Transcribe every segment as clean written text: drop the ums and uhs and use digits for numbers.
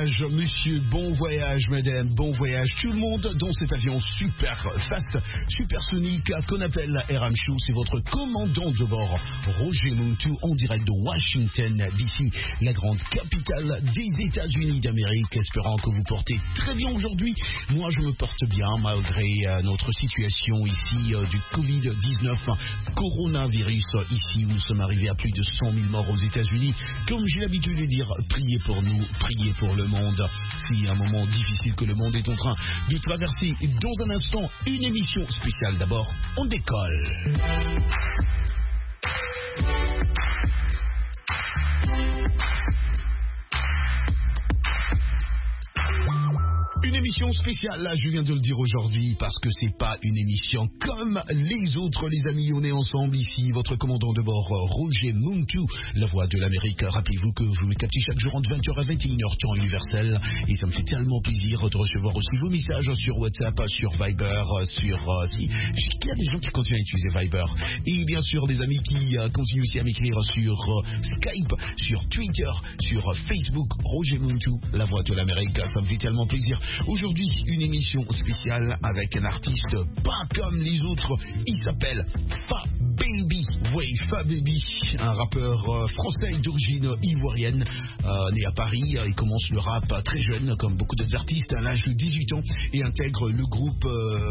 voyage, monsieur, bon voyage, madame, bon voyage, tout le monde dans cet avion super fast, supersonique qu'on appelle RM Show. C'est votre commandant de bord, Roger Muntu, en direct de Washington DC, la grande capitale des États-Unis d'Amérique. Espérant que vous portez très bien aujourd'hui. Moi, je me porte bien malgré notre situation ici du Covid-19, coronavirus. Ici, nous sommes arrivés à plus de 100 000 morts aux États-Unis. Comme j'ai l'habitude de dire, priez pour nous, priez pour le monde. C'est un moment difficile que le monde est en train de traverser. Dans un instant, une émission spéciale. D'abord, on décolle. Une émission spéciale, là je viens de le dire aujourd'hui, parce que c'est pas une émission comme les autres, les amis. On est ensemble ici, votre commandant de bord, Roger Muntu, la voix de l'Amérique. Rappelez-vous que vous me captez chaque jour entre 20h à 21h, temps universel, et ça me fait tellement plaisir de recevoir aussi vos messages sur WhatsApp, sur Viber, il y a des gens qui continuent à utiliser Viber, et bien sûr des amis qui continuent aussi à m'écrire sur Skype, sur Twitter, sur Facebook. Roger Muntu, la voix de l'Amérique, ça me fait tellement plaisir. Aujourd'hui, une émission spéciale avec un artiste pas comme les autres. Il s'appelle Fababy. Oui, Fababy, un rappeur français d'origine ivoirienne, né à Paris. Il commence le rap très jeune, comme beaucoup d'autres artistes, à l'âge de 18 ans, et intègre le groupe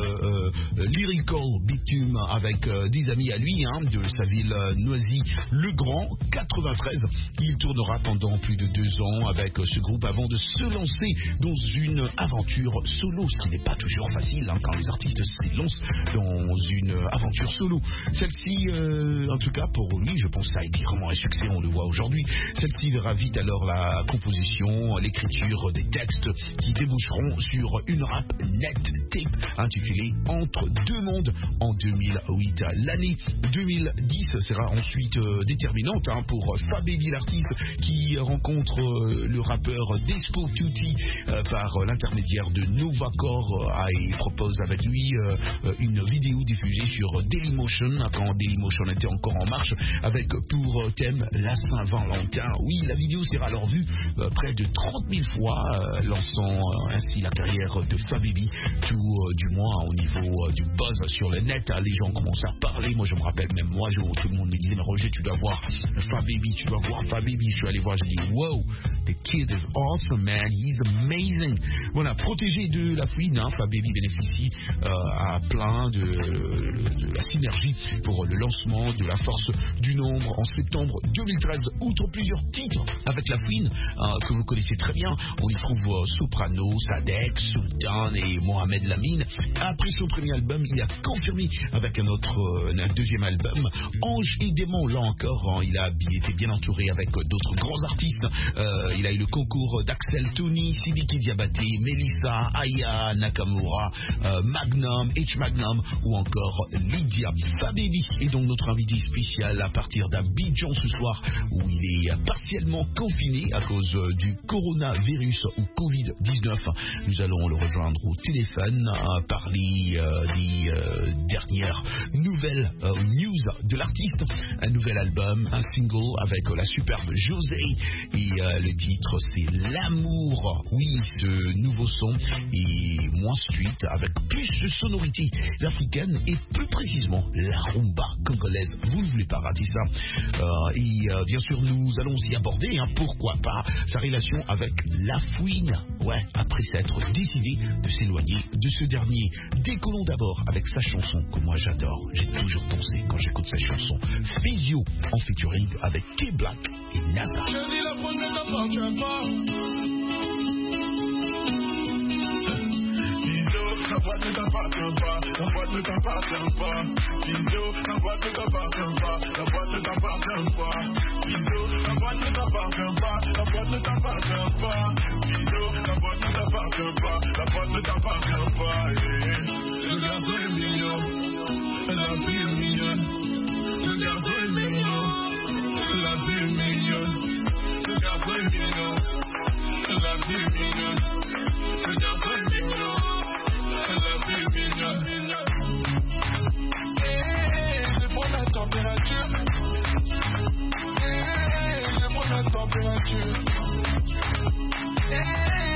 Lyrical Bitume avec des amis à lui, de sa ville Noisy-le-Grand, 93. Il tournera pendant plus de 2 ans avec ce groupe avant de se lancer dans une aventure solo, ce qui n'est pas toujours facile quand les artistes se lancent dans une aventure solo. Celle-ci, en tout cas pour lui, je pense que ça a été vraiment un succès, on le voit aujourd'hui. Celle-ci verra vite alors la composition, l'écriture des textes qui déboucheront sur une rap net tape intitulée Entre deux mondes en 2008. L'année 2010 sera ensuite déterminante pour Fababy, l'artiste qui rencontre le rappeur Despo Tutti par l'intermédiaire de Novacore, et propose avec lui une vidéo diffusée sur Dailymotion quand Dailymotion était encore en marche, avec pour thème la Saint-Valentin. Oui, la vidéo sera alors vue près de 30 000 fois, lançant ainsi la carrière de Fababy, tout du moins au niveau du buzz sur le net. Les gens commencent à parler. Moi je me rappelle, même moi, tout le monde me disait, mais Roger, tu dois voir Fababy, tu dois voir Fababy. Je suis allé voir, j'ai dit wow, the kid is awesome, man, he's amazing. Voilà, protégé de la fouine, Fababy bénéficie à plein de la synergie pour le lancement de la force du nombre en septembre 2013. Outre plusieurs titres avec la fouine que vous connaissez très bien, on y trouve Soprano, Sadek, Sultan et Mohamed Lamine. Après son premier album, il a confirmé avec un deuxième album, Ange et Démon. Là encore, il a été bien entouré avec d'autres grands artistes. Il a eu le concours d'Axel Tony, Sidiki Diabaté, Melissa, Aya Nakamura, Magnum, H Magnum ou encore Lydia. Fababy est donc notre invité spécial à partir d'Abidjan ce soir, où il est partiellement confiné à cause du coronavirus ou Covid-19. Nous allons le rejoindre au téléphone, parler des dernières nouvelles news de l'artiste. Un nouvel album, un single avec la superbe José, et le titre c'est L'amour. Oui, ce nouveau son est moins street, avec plus de sonorités africaines et plus précisément la rumba congolaise. Vous ne voulez pas rater ça. Et bien sûr, nous allons aussi aborder, pourquoi pas, sa relation avec la fouine. Ouais, après s'être décidé de s'éloigner de ce dernier. Décollons d'abord avec sa chanson que moi j'adore. J'ai toujours dansé quand j'écoute sa chanson. Fizio en featuring avec K-Black et NASA. La boîte ne t'appartient pas, la boîte ne t'appartient pas. Pinto, la boîte ne t'appartient pas, la boîte ne t'appartient pas. Pinto, la boîte ne t'appartient pas, la boîte ne t'appartient pas. Pinto, la boîte ne t'appartient pas, la boîte ne t'appartient pas. Le garçon est mignon, la fille est mignonne. Le garçon est mignon, la fille est mignonne. Le garçon est mignon, la fille est mignonne. Le garçon est mignon. Je prends la température. Je prends la température.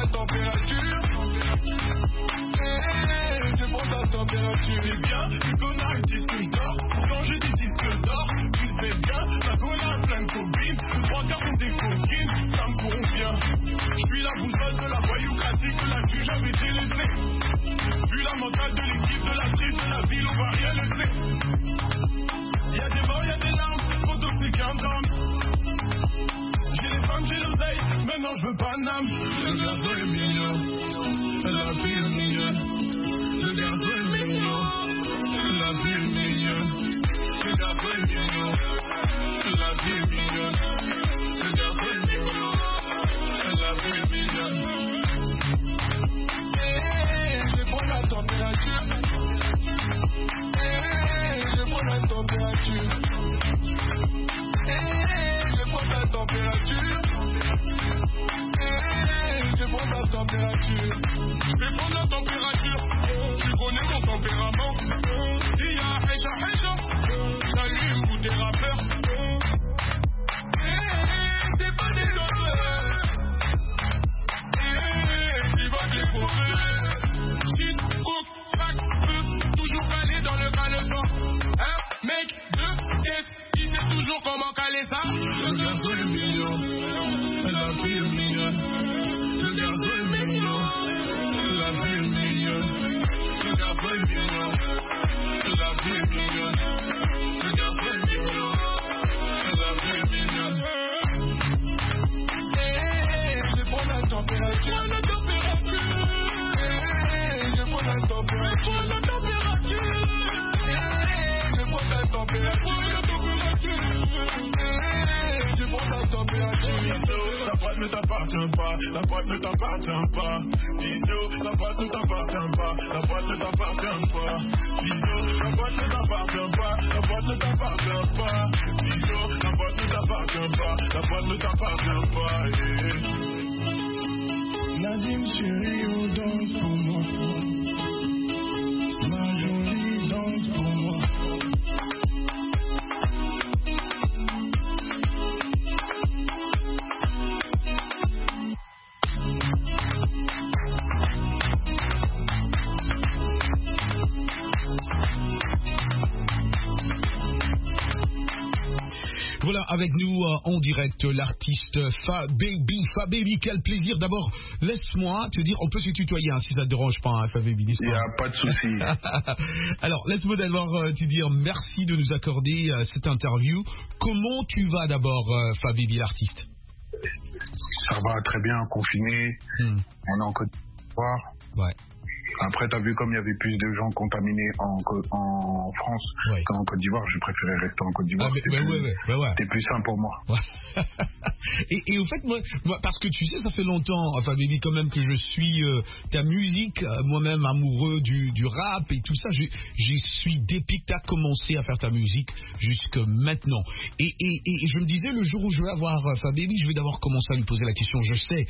température. Je prends ta température. C'est bien, tu connais un petit que je dors. Quand je dis que dors, tu le fais bien. La connaît plein de copines. 3 quarts sont des coquines, ça me convient. Je suis la boussole de la voyou classique, la juge j'avais délaissé. Puis la mentale de l'équipe, de la tripe, de la ville, on va rien laisser. Y'a des morts, y'a des larmes, faut t'expliquer un drame. J'ai les femmes, j'ai l'oseille, maintenant je veux pas d'âme. Le garçon est mignon, la vie est mignonne. Le garçon est mignon, la vie est mignonne. Le garçon est mignon, la vie est mignonne. Le garçon est mignon, la vie est mignonne. Je prends la température. Je prends la température. Je prends la température. Je prends la température. Je vais prendre la température. Tu connais mon tempérament. S'il y a Haïcha, j'allume tous tes rappeurs. T'es pas des losers. Tu vas te les pauvres. Shit, coke, sac, feu. Toujours calé dans le caleçon. Un mec de caisse qui sait toujours comment caler ça. Le garçon est mignon. La vie est mignonne. Le garçon est mignon. La vie est mignonne. Le garçon est mignon. La vie est mignonne. Le garçon est mignon. La vie est mignonne. Je prends la température. Je prends la température. Je prends la température. Je prends la température. La boîte ne t'appartient pas. La boîte ne t'appartient pas. Bisous, la boîte ne t'appartient pas. La boîte ne t'appartient pas. Bisous, la boîte ne t'appartient pas. La boîte ne t'appartient pas. Bisous, la boîte ne t'appartient pas. La boîte ne t'appartient pas. Nadine chérie, on danse pour moi. Ma jolie danse pour moi. Voilà, avec nous en direct l'artiste Fababy. Fababy, quel plaisir. D'abord, laisse-moi te dire, on peut se tutoyer si ça te dérange pas, hein, Fababy. Il n'y a pas de souci. Alors, laisse-moi d'abord te dire merci de nous accorder cette interview. Comment tu vas d'abord, Fababy, l'artiste? Ça va très bien, confiné. On est en Côte d'Ivoire. Ouais. Après, t'as vu comme il y avait plus de gens contaminés en France qu'en Côte d'Ivoire, je préférais rester en Côte d'Ivoire. C'était plus simple pour moi. Ouais. et au fait, moi, parce que tu sais, ça fait longtemps, enfin, baby, quand même, que je suis ta musique, moi-même amoureux du rap et tout ça. Je suis depuis que tu as commencé à faire ta musique jusque maintenant. Et je me disais, le jour où je vais avoir Fababy, je vais d'abord commencer à lui poser la question. Je sais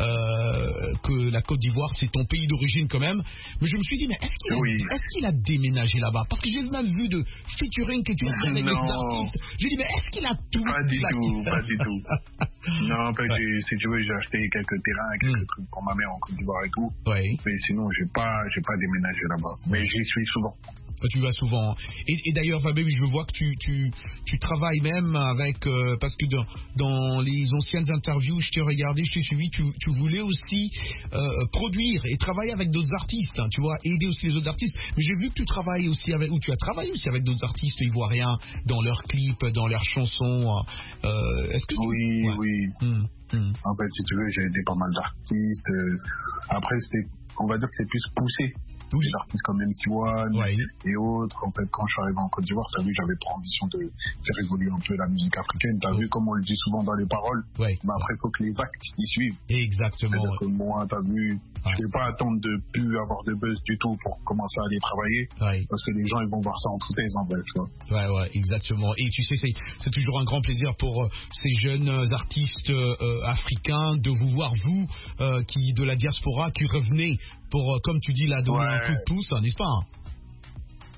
que la Côte d'Ivoire, c'est ton pays d'origine quand même. Mais je me suis dit, mais est-ce qu'il a déménagé là-bas? Parce que j'ai même vu de featuring que tu as fait avec les artistes. J'ai dit, mais est-ce qu'il a tout? Pas du tout. Non, en fait, si tu veux, j'ai acheté quelques terrains, quelques trucs pour ma mère en Côte d'Ivoire et tout. Oui. Mais sinon, j'ai pas déménagé là-bas. Mais j'y suis souvent. Tu vas souvent. Et d'ailleurs, Fababy, je vois que tu travailles même avec... parce que dans les anciennes interviews, je t'ai regardé, je t'ai suivi, tu voulais aussi produire et travailler avec d'autres artistes, hein, tu vois, aider aussi les autres artistes. Mais j'ai vu que tu travailles aussi avec... ou tu as travaillé aussi avec d'autres artistes ivoiriens dans leurs clips, dans leurs chansons. Est-ce que Oui. En fait, si tu veux, j'ai aidé pas mal d'artistes. Après, on va dire que c'est plus poussé. Des artistes comme MC1 et autres. En fait, quand je suis arrivé en Côte d'Ivoire, t'as vu, j'avais pour ambition de faire évoluer un peu la musique africaine. T'as vu, comme on le dit souvent dans les paroles, mais après, il faut que les actes y suivent. Exactement. C'est-à-dire que moi, t'as vu, je ne vais pas attendre de plus avoir de buzz du tout pour commencer à aller travailler. Parce que les gens, ils vont voir ça en foutaise, en vrai, tu vois. Ouais, exactement. Et tu sais, c'est toujours un grand plaisir pour ces jeunes artistes africains de vous voir, vous, qui de la diaspora, qui revenez pour, comme tu dis là, donner un coup de pouce, n'est-ce pas?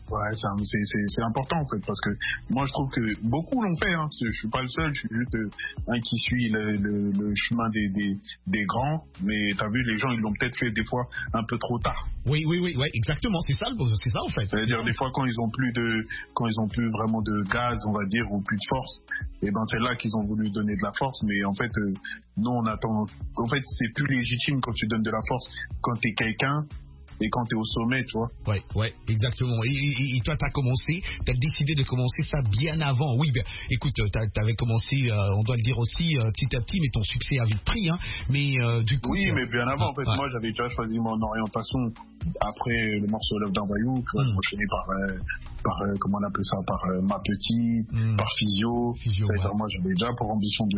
Ouais, c'est important en fait, parce que moi je trouve que beaucoup l'ont fait, hein. Je suis pas le seul, je suis juste un qui suit le chemin des grands, mais t'as vu, les gens ils l'ont peut-être fait des fois un peu trop tard. Oui, exactement, c'est ça en fait. C'est-à-dire des fois quand ils ont plus vraiment de gaz, on va dire, ou plus de force, et ben c'est là qu'ils ont voulu donner de la force, mais en fait nous on attend, en fait c'est plus légitime quand tu donnes de la force quand t'es quelqu'un et quand t'es au sommet, tu vois. Ouais, exactement. Et toi, t'as décidé de commencer ça bien avant. Oui, écoute, t'avais commencé, on doit le dire aussi, petit à petit, mais ton succès a vite pris, hein. Mais du coup. Oui, mais bien avant, en fait, moi, j'avais déjà choisi mon orientation après le morceau Love d'un voyou, tu vois, enchaîné par comment on appelle ça, par Ma Petite, par Physio. C'est-à-dire, moi, j'avais déjà pour ambition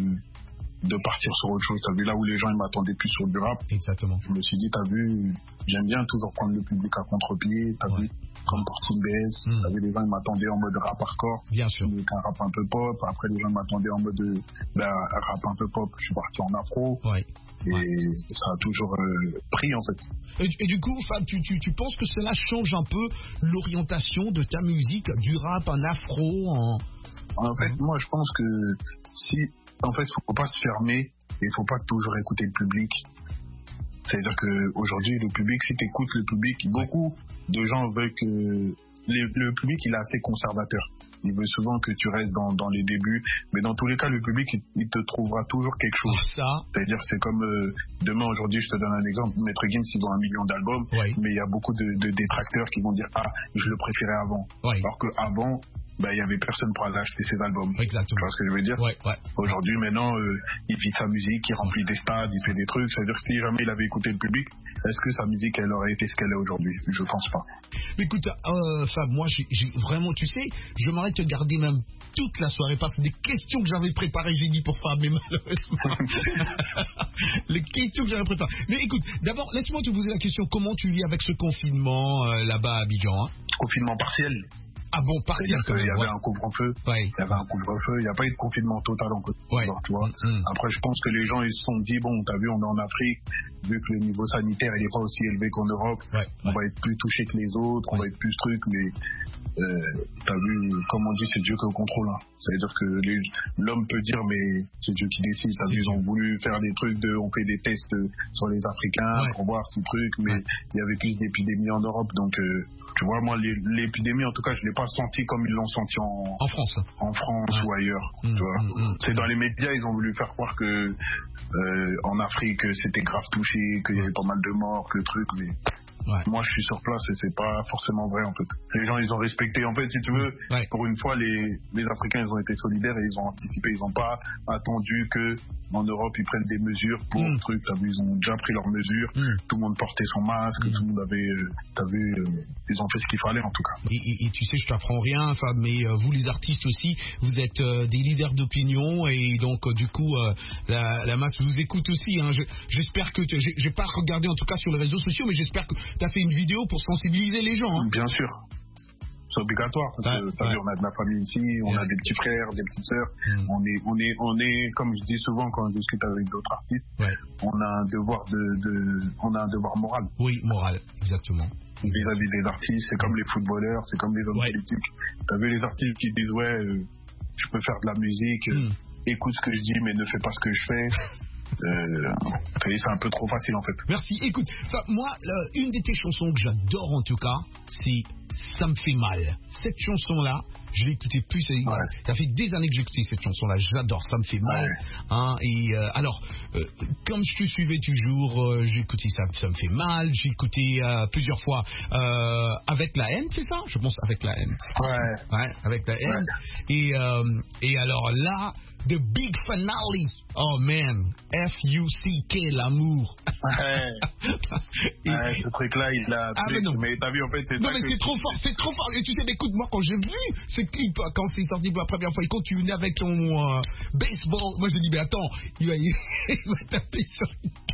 de partir sur autre chose. T'as vu, là où les gens ils m'attendaient plus sur du rap. Exactement. Je me suis dit, t'as vu, j'aime bien toujours prendre le public à contre-pied. T'as vu, comme pour Team BS. T'as vu, les gens ils m'attendaient en mode rap hardcore. Bien sûr. Avec un rap un peu pop. Après, les gens m'attendaient en mode rap un peu pop. Je suis parti en afro. Et ça a toujours pris en fait. Et du coup, Fab, tu penses que cela change un peu l'orientation de ta musique, du rap en afro, En fait, moi je pense que en fait, faut pas se fermer et il faut pas toujours écouter le public. C'est-à-dire qu'aujourd'hui, le public, si tu écoutes le public, beaucoup de gens veulent que le public, il est assez conservateur. Il veut souvent que tu restes dans les débuts, mais dans tous les cas, le public, il te trouvera toujours quelque chose. C'est-à-dire, c'est comme demain, aujourd'hui, je te donne un exemple. Maître Gims, ils ont 1 million d'albums, mais il y a beaucoup de détracteurs qui vont dire je le préférais avant. Alors qu'avant, il y avait personne pour aller acheter ses albums. Exactement. Tu vois ce que je veux dire? Aujourd'hui, maintenant, il vit sa musique, il remplit des stades, il fait des trucs. C'est-à-dire que si jamais il avait écouté le public, est-ce que sa musique, elle aurait été ce qu'elle est aujourd'hui? Je pense pas. Mais écoute, Fab, moi, j'ai vraiment, tu sais, je m'arrête te garder même toute la soirée parce que des questions que j'avais préparées, j'ai dit pour Fab, mais malheureusement, les questions que j'avais préparées. Mais écoute, d'abord, laisse-moi te poser la question, comment tu vis avec ce confinement là-bas à Abidjan, hein? Confinement partiel. Ah bon, partiel quand même. Il y avait un couvre-feu. Il y avait un couvre-feu. Il n'y a pas eu de confinement total en Côte d'Ivoire, tu vois. Après, je pense que les gens, ils se sont dit, bon, t'as vu, on est en Afrique, vu que le niveau sanitaire, il n'est pas aussi élevé qu'en Europe, on va être plus touché que les autres, on va être plus truc, mais t'as vu, comme on dit, c'est Dieu qui est au contrôle. Hein. C'est-à-dire que l'homme peut dire, mais c'est Dieu qui décide. T'as vu, ils ont voulu faire des trucs on fait des tests sur les Africains pour voir ces trucs, mais il y avait plus d'épidémies en Europe, donc tu vois, moi, l'épidémie, en tout cas, je ne l'ai pas senti comme ils l'ont senti en France. En France ou ailleurs. Tu vois. C'est dans les médias, ils ont voulu faire croire que en Afrique, c'était grave touché, qu'il y avait pas mal de morts, que le truc, mais moi, je suis sur place et c'est pas forcément vrai, en fait. Les gens, ils ont respecté, en fait, si tu veux, pour une fois, les Africains, ils ont été solidaires et ils ont anticipé, ils n'ont pas attendu que en Europe, ils prennent des mesures pour le truc. T'as vu, ils ont déjà pris leurs mesures. Tout le monde portait son masque, tout le monde avait, t'as vu, ils ont fait ce qu'il fallait, en tout cas. Et tu sais, je t'apprends rien, Fab, mais vous, les artistes aussi, vous êtes des leaders d'opinion et donc, du coup, la masse vous écoute aussi, hein. J'espère que, j'ai pas regardé en tout cas sur les réseaux sociaux, mais j'espère que t'as fait une vidéo pour sensibiliser les gens, hein. Bien sûr. C'est obligatoire, parce que t'as vu, on a de la famille ici, on a des petits frères, des petites sœurs, on est, comme je dis souvent quand je discute avec d'autres artistes, on a un devoir moral. Oui, moral, exactement. Vis-à-vis des artistes, c'est comme les footballeurs, c'est comme les hommes politiques. T'as vu les artistes qui disent, je peux faire de la musique, écoute ce que je dis, mais ne fais pas ce que je fais. C'est un peu trop facile en fait. Merci. Écoute, moi, une de tes chansons que j'adore en tout cas, c'est Ça me fait mal. Cette chanson-là, je l'ai écoutée plus. Ça fait des années que j'ai écouté cette chanson-là. J'adore. Ça me fait mal. Hein, et alors, comme je te suivais toujours, j'ai écouté ça me fait mal. J'ai écouté plusieurs fois Avec la haine, c'est ça? Je pense Avec la haine. Ouais, Avec la haine. Et alors là, The Big Finale. Oh man, F-U-C-K, l'amour. Ce truc-là, il l'a. Mais t'as vu, en fait, c'est ça. Non, mais c'est trop fort, c'est trop fort. Et tu sais, écoute, moi, quand j'ai vu ce clip, quand c'est sorti pour la première fois, et quand tu venais avec ton baseball, moi, j'ai dit, mais attends, il va taper sur.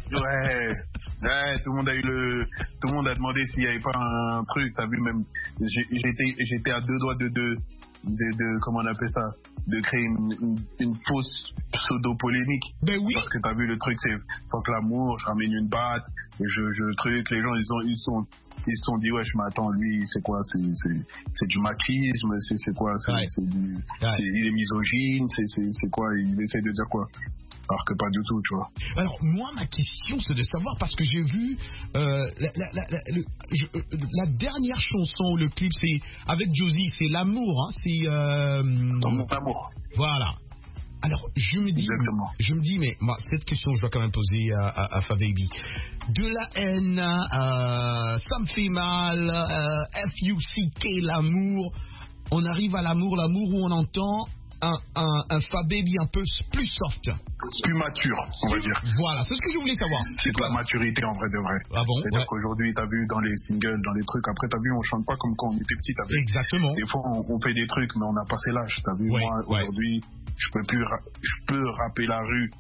Tout le monde a demandé s'il n'y avait pas un truc. T'as vu, même, j'étais à 2 doigts de comment on appelle ça, de créer une fausse pseudo-polémique. Ben oui. Parce que t'as vu, le truc, c'est fuck l'amour, je ramène une batte, je truc, les gens, ils sont ils se sont dit, wesh, mais attends, lui, c'est quoi? C'est du machisme, c'est quoi? Il est misogyne, c'est quoi? Il essaie de dire quoi? Alors que pas du tout, tu vois. Alors, moi, ma question, c'est de savoir, parce que j'ai vu la dernière chanson, le clip, c'est avec Josie, c'est L'amour, hein, c'est... L'amour. Voilà. Alors, je me dis, mais moi, cette question, je dois quand même poser à Fababy. De la haine, ça me fait mal, F-U-C-K, l'amour. On arrive à l'amour où on entend un Fababy un peu plus soft. Plus mature, on va dire. Voilà, c'est ce que je voulais savoir. C'est de la maturité en vrai de vrai. Ah bon? C'est-à-dire qu'aujourd'hui, t'as vu dans les singles, dans les trucs, après t'as vu, on chante pas comme quand on était petit, t'as vu. Exactement. Des fois, on fait des trucs, mais on a passé l'âge, t'as vu. Moi, aujourd'hui, je peux rapper la rue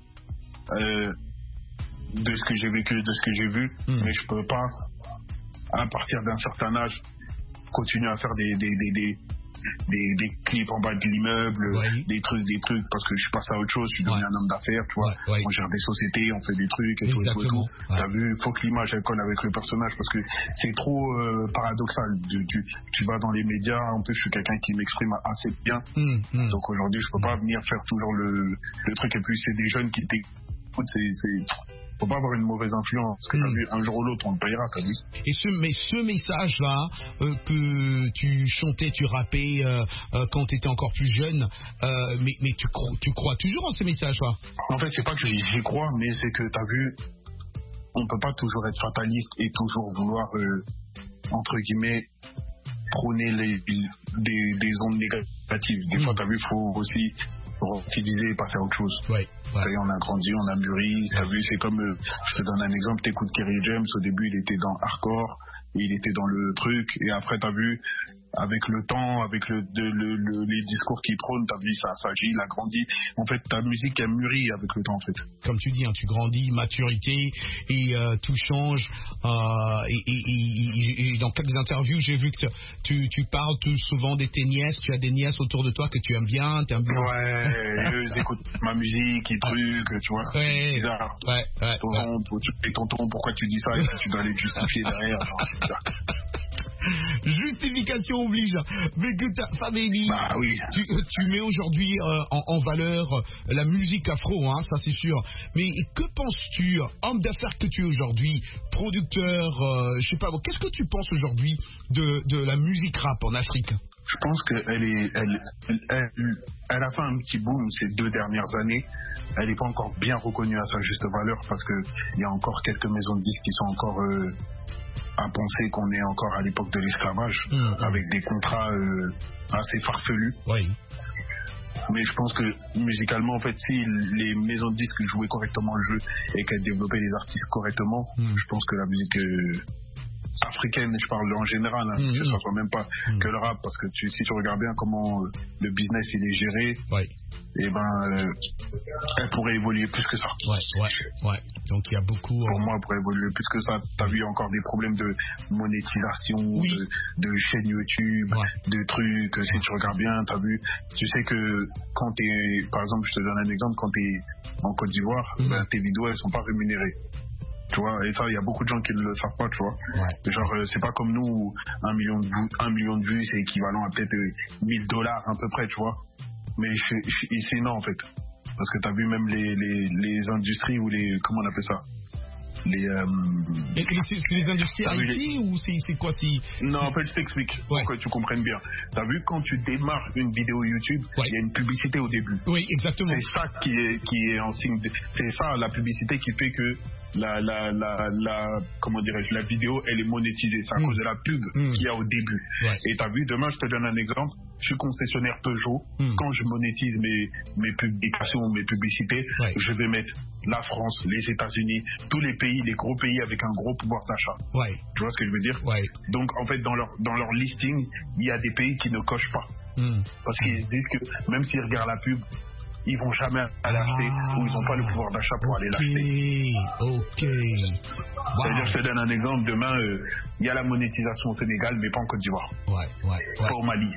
de ce que j'ai vécu, de ce que j'ai vu, mais je peux pas, à partir d'un certain âge, continuer à faire des clips en bas de l'immeuble, des trucs, parce que je suis passé à autre chose, je suis devenu un homme d'affaires, tu vois. On gère des sociétés, on fait des trucs et tout. T'as vu, faut que l'image elle colle avec le personnage, parce que c'est trop paradoxal. Tu vas dans les médias, en plus je suis quelqu'un qui m'exprime assez bien, donc aujourd'hui je peux pas venir faire toujours le truc, et puis c'est des jeunes qui t'écoutent, faut pas avoir une mauvaise influence, parce que t'as vu, un jour ou l'autre on le payera, t'as vu. Et ce message-là que tu chantais, tu rappais quand tu étais encore plus jeune, mais tu crois toujours en ce message-là? En fait, c'est pas que j'y crois, mais c'est que t'as vu, on peut pas toujours être fataliste et toujours vouloir, entre guillemets, prôner des ondes négatives. Des fois, t'as vu, faut aussi relativiser et passer à autre chose. On a grandi, on a mûri, t'as vu, c'est comme, je te donne un exemple, t'écoutes Kerry James, au début il était dans hardcore, et il était dans le truc, et après t'as vu, avec le temps, avec les discours qu'il prône, t'as vu, ça agit, il a grandi. En fait, ta musique a mûri avec le temps, en fait. Comme tu dis, hein, tu grandis, maturité, et tout change. Et dans quelques interviews, j'ai vu que tu parles tout souvent de tes nièces. Tu as des nièces autour de toi que tu aimes bien. Ouais, eux écoutent ma musique, et trucs, tu vois. C'est bizarre. Tonton, pourquoi tu dis ça? Et tu dois aller justifier derrière. Justification oblige. Mais que Fababy, oui. tu mets aujourd'hui en valeur la musique afro, hein, ça c'est sûr. Mais que penses-tu, homme d'affaires que tu es aujourd'hui, producteur, je sais pas, qu'est-ce que tu penses aujourd'hui de la musique rap en Afrique? Je pense qu'elle a fait un petit boom ces 2 dernières années. Elle n'est pas encore bien reconnue à sa juste valeur, parce qu'il y a encore quelques maisons de disques qui sont encore à penser qu'on est encore à l'époque de l'esclavage, avec des contrats assez farfelus. Mais je pense que musicalement, en fait, si les maisons de disques jouaient correctement le jeu et qu'elles développaient les artistes correctement, je pense que la musique africaine, je parle en général, hein, que ce soit même pas que le rap, parce que si tu regardes bien comment le business il est géré, et elle pourrait évoluer plus que ça. Donc il y a beaucoup. Pour moi, elle pourrait évoluer plus que ça. T'as vu encore des problèmes de monétisation, de chaînes YouTube, de trucs. Si tu regardes bien, t'as vu. Tu sais que quand t'es, par exemple, je te donne un exemple, quand t'es en Côte d'Ivoire, tes vidéos elles sont pas rémunérées. Tu vois, et ça, il y a beaucoup de gens qui ne le savent pas, tu vois. Genre, c'est pas comme nous où 1 million de vues, c'est équivalent à peut-être $1000 à peu près, tu vois. Mais ici, non, en fait. Parce que t'as vu même les industries ou comment on appelle ça? C'est les industries IT ou c'est quoi? Non, en fait, je t'explique pour que tu comprennes bien. T'as vu, quand tu démarres une vidéo YouTube, il y a une publicité au début. Oui, exactement. C'est ça qui est en signe. C'est ça, la publicité qui fait que comment dirais-je, la vidéo, elle est monétisée. C'est à cause de la pub qu'il y a au début. Et t'as vu, demain, je te donne un exemple. Je suis concessionnaire Peugeot. Quand je monétise mes publications, mes publicités, je vais mettre la France, les États-Unis, tous les pays, les gros pays avec un gros pouvoir d'achat. Tu vois ce que je veux dire? Donc, en fait, dans leur listing, il y a des pays qui ne cochent pas. Parce qu'ils disent que même s'ils regardent la pub, ils vont jamais l'acheter, ou ils n'ont pas le pouvoir d'achat pour aller l'acheter. C'est-à-dire, je te donne un exemple, demain, il y a la monétisation au Sénégal, mais pas en Côte d'Ivoire. Pas au Mali.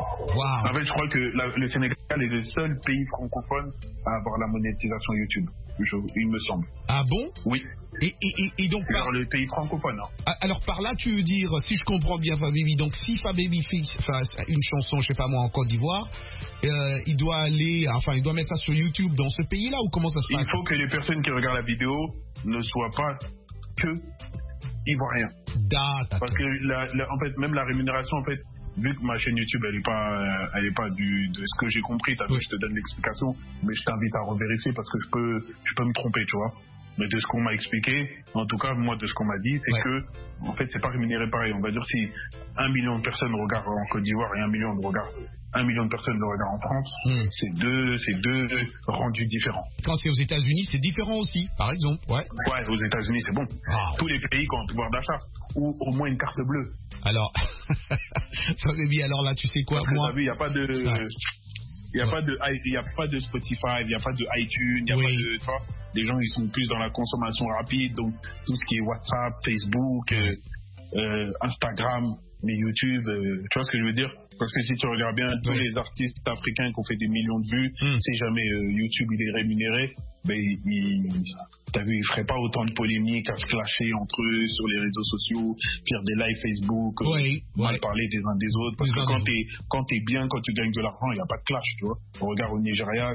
En fait, je crois que le Sénégal est le seul pays francophone à avoir la monétisation YouTube. il me semble. Ah bon? Oui. Et donc par le pays francophone. Hein. Alors par là, tu veux dire, si je comprends bien Fababy, donc si Fababy fait une chanson, je sais pas moi, en Côte d'Ivoire, il doit mettre ça sur YouTube dans ce pays-là, ou comment ça se passe? Il faut que les personnes qui regardent la vidéo ne soient pas que ivoiriens. Parce que en fait, même la rémunération, en fait, vu que ma chaîne YouTube elle est pas de ce que j'ai compris, t'as vu, je te donne l'explication, mais je t'invite à revérifier parce que je peux me tromper, tu vois. Mais de ce qu'on m'a expliqué, en tout cas moi de ce qu'on m'a dit, c'est que en fait c'est pas rémunéré pareil. On va dire si 1 million de personnes regardent en Côte d'Ivoire et 1 million de personnes le regardent en France, c'est deux rendus différents. Quand c'est aux États-Unis, c'est différent aussi, par exemple. Ouais, aux États-Unis c'est bon. Tous les pays qui ont un pouvoir d'achat ou au moins une carte bleue. Alors, Fababy, alors là tu sais quoi, parce moi. Il n'y a pas de il n'y a pas de Spotify, il n'y a pas de iTunes, il n'y a pas de, tu vois, les gens ils sont plus dans la consommation rapide, donc tout ce qui est WhatsApp, Facebook, Instagram, mais YouTube, tu vois ce que je veux dire? Parce que si tu regardes bien tous les artistes africains qui ont fait des millions de vues, si jamais YouTube il est rémunéré, ben t'as vu, ils feraient pas autant de polémiques à se clasher entre eux sur les réseaux sociaux, faire des lives Facebook, mal parler des uns des autres. Parce que quand t'es bien, quand tu gagnes de l'argent, il n'y a pas de clash, tu vois. On regarde au Nigeria,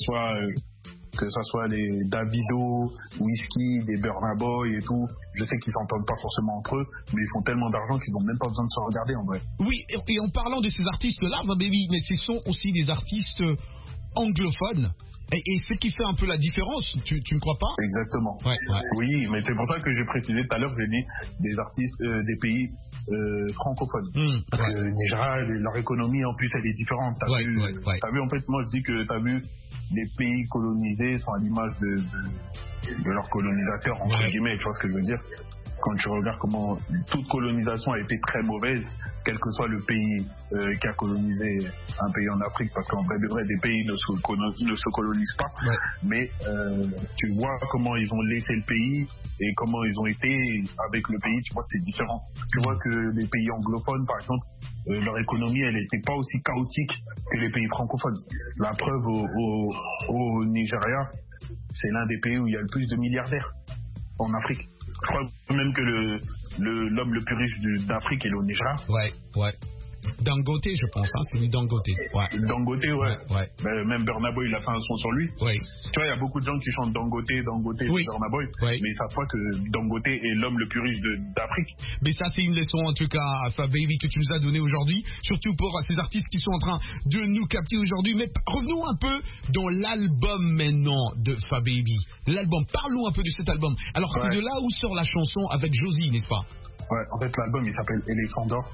que ça soit les Davido, Whisky, des Burna Boy et tout, je sais qu'ils s'entendent pas forcément entre eux, mais ils font tellement d'argent qu'ils ont même pas besoin de se regarder en vrai. Oui, et en parlant de ces artistes-là, Fababy, mais ce sont aussi des artistes anglophones. Et ce qui fait un peu la différence, tu ne crois pas? Exactement. Oui, mais c'est pour ça que j'ai précisé tout à l'heure, j'ai dit des artistes des pays francophones. Parce que Nigeria, leur économie en plus elle est différente. T'as vu, en fait, moi je dis que t'as vu, les pays colonisés sont à l'image de leurs colonisateurs, entre guillemets, tu vois ce que je veux dire? Quand tu regardes comment toute colonisation a été très mauvaise, quel que soit le pays qui a colonisé un pays en Afrique, parce qu'en vrai de vrai, des pays ne se colonisent pas, mais tu vois comment ils ont laissé le pays et comment ils ont été avec le pays, tu vois que c'est différent. Tu vois que les pays anglophones, par exemple, leur économie, elle n'était pas aussi chaotique que les pays francophones. La preuve au Nigeria, c'est l'un des pays où il y a le plus de milliardaires en Afrique. Je crois même que l'homme le plus riche d'Afrique est au Nigeria. Dangote, je pense, hein, c'est lui Dangote. Dangote, Ben, même Burna Boy, il a fait un son sur lui. Tu vois, il y a beaucoup de gens qui chantent Dangote, Burna Boy, mais ils savent pas que Dangote est l'homme le plus riche d'Afrique. Mais ça, c'est une leçon, en tout cas, Fababy, que tu nous as donnée aujourd'hui, surtout pour ces artistes qui sont en train de nous capter aujourd'hui. Mais revenons un peu dans l'album maintenant de Fababy. L'album, parlons un peu de cet album. Alors, c'est de là où sort la chanson avec Josie, n'est-ce pas? En fait, l'album, il s'appelle Éléphant d'or.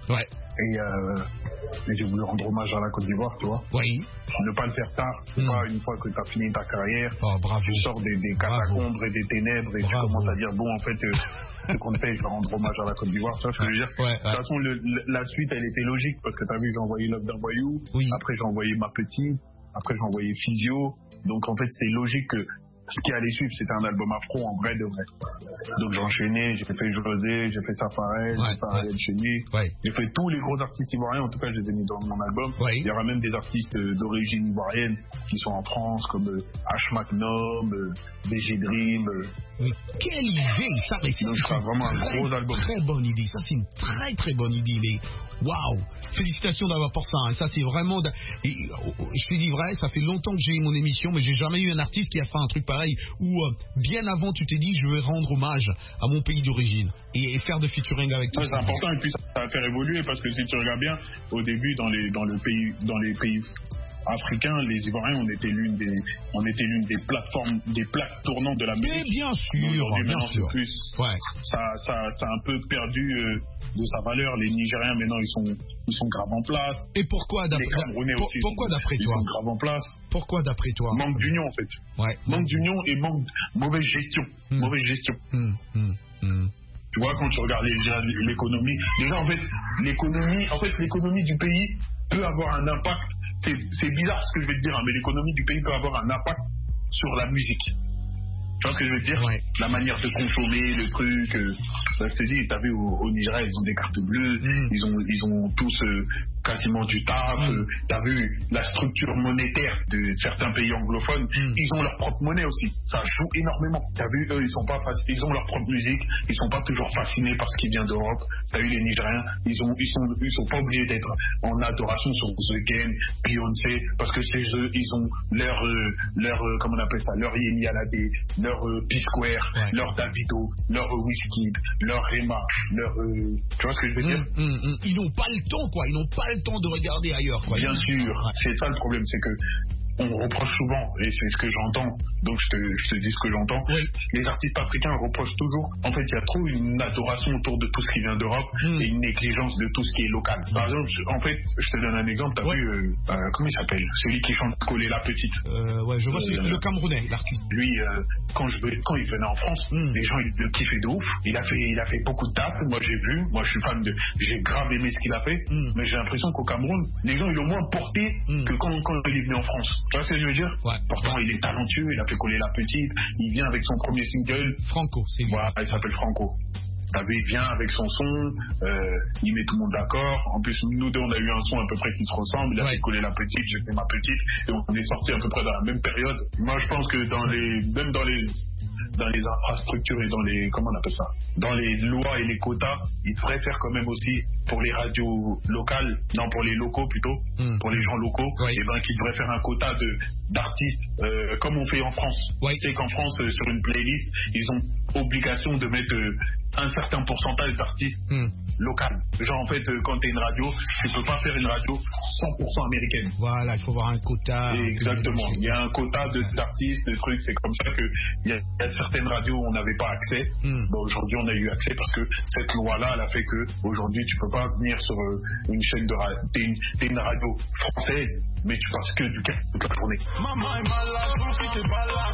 Et j'ai voulu rendre hommage à la Côte d'Ivoire, tu vois. Ne pas le faire tard. C'est pas une fois que tu as fini ta carrière, tu sors des catacombes et des ténèbres et tu commences à dire, bon, en fait, ce qu'on te fait, je vais rendre hommage à la Côte d'Ivoire. Tu vois ce que je veux dire? De toute façon, la suite, elle était logique parce que tu as vu, j'ai envoyé Love d'un voyou. Après, j'ai envoyé Ma Petite. Après, j'ai envoyé Physio. Donc, en fait, c'est logique que ce qui allait suivre, c'était un album afro en vrai de vrai. Donc j'ai enchaîné, j'ai fait José, j'ai fait Safarel, j'ai fait Ariel Cheney, j'ai fait tous les gros artistes ivoiriens, en tout cas je les ai mis dans mon album. Il y aura même des artistes d'origine ivoirienne qui sont en France, comme H. Magnum, BG Dream. Mais quelle idée, ça! Donc ce sera vraiment un gros album. Très bonne idée, ça c'est une très très bonne idée. Mais waouh! Félicitations d'avoir pour ça. Hein. Ça c'est vraiment. Et, je te dis vrai, ça fait longtemps que j'ai eu mon émission, mais j'ai jamais eu un artiste qui a fait un truc pareil où bien avant tu t'es dit je vais rendre hommage à mon pays d'origine et faire de featuring avec toi. C'est important et puis ça va faire évoluer parce que si tu regardes bien, au début dans les pays africains, les Ivoiriens, on était l'une des plateformes, des plaques tournantes de la musique. Mais bien sûr. Plus, ça a un peu perdu de sa valeur. Les Nigériens maintenant ils sont graves en place. Et pourquoi d'après toi? Ils sont graves en place. Pourquoi d'après toi? Manque d'union en fait. Manque d'union et mauvaise gestion. Mauvaise gestion. Tu vois, quand tu regardes l'économie, déjà en fait l'économie du pays peut avoir un impact. C'est bizarre ce que je vais te dire, hein, mais l'économie du pays peut avoir un impact sur la musique. Tu vois ce que je veux dire? La manière de consommer, le truc. Je te dis, t'as vu au Nigeria, ils ont des cartes bleues, ils ont tous quasiment du taf. T'as vu la structure monétaire de certains pays anglophones, ils ont leur propre monnaie aussi. Ça joue énormément. T'as vu, eux, ils ont leur propre musique, ils sont pas toujours fascinés par ce qui vient d'Europe. T'as vu les Nigériens, ils sont pas obligés d'être en adoration sur The Game, Beyoncé, parce que c'est eux, ils ont leur comment on appelle ça, leur Yemi Alade, leur P-Square, leur Davido, leur Wizkid, leur Rema, leur tu vois ce que je veux dire? Ils n'ont pas le temps, quoi. Ils n'ont pas le temps de regarder ailleurs, quoi. Bien sûr, c'est ça le problème, c'est que on reproche souvent, et c'est ce que j'entends, donc je te dis ce que j'entends, les artistes africains reprochent toujours, en fait il y a trop une adoration autour de tout ce qui vient d'Europe et une négligence de tout ce qui est local. Par exemple, en fait, je te donne un exemple, t'as vu, comment il s'appelle? Celui qui chante Coller la petite. Je vois, c'est le Camerounais, l'artiste. Lui, quand il venait en France, les gens ils le kiffaient de ouf, il a fait beaucoup de dates, moi je suis fan j'ai grave aimé ce qu'il a fait, mais j'ai l'impression qu'au Cameroun, les gens ils l'ont moins porté que quand il est venu en France. Tu vois ce que je veux dire? Pourtant, il est talentueux, il a fait Coller la petite, il vient avec son premier single. Franco, c'est lui. Voilà, il s'appelle Franco. T'as vu, il vient avec son son, il met tout le monde d'accord. En plus, nous deux, on a eu un son à peu près qui se ressemble. Il a fait Coller la petite, j'ai fait ma petite, et on est sortis à peu près dans la même période. Moi, je pense que même dans les infrastructures et dans les, comment on appelle ça, dans les lois et les quotas, ils devraient faire quand même aussi pour les radios locales, non, pour les locaux plutôt, pour les gens locaux, et ben qu'ils devraient faire un quota d'artistes comme on fait en France. Tu sais qu'en France, sur une playlist, ils ont obligation de mettre un certain pourcentage d'artistes locaux. Genre en fait, quand t'es une radio, tu peux pas faire une radio 100% américaine. Voilà, il faut avoir un quota. Exactement. Il y a un quota d'artistes, de trucs. C'est comme ça que il y a certaines radios où on n'avait pas accès. Bon, aujourd'hui, on a eu accès parce que cette loi-là, elle a fait que aujourd'hui, tu peux pas venir sur une chaîne de radio. T'es une radio française, mais tu passes que du calme toute la journée. Maman est malade, mon fils est balade.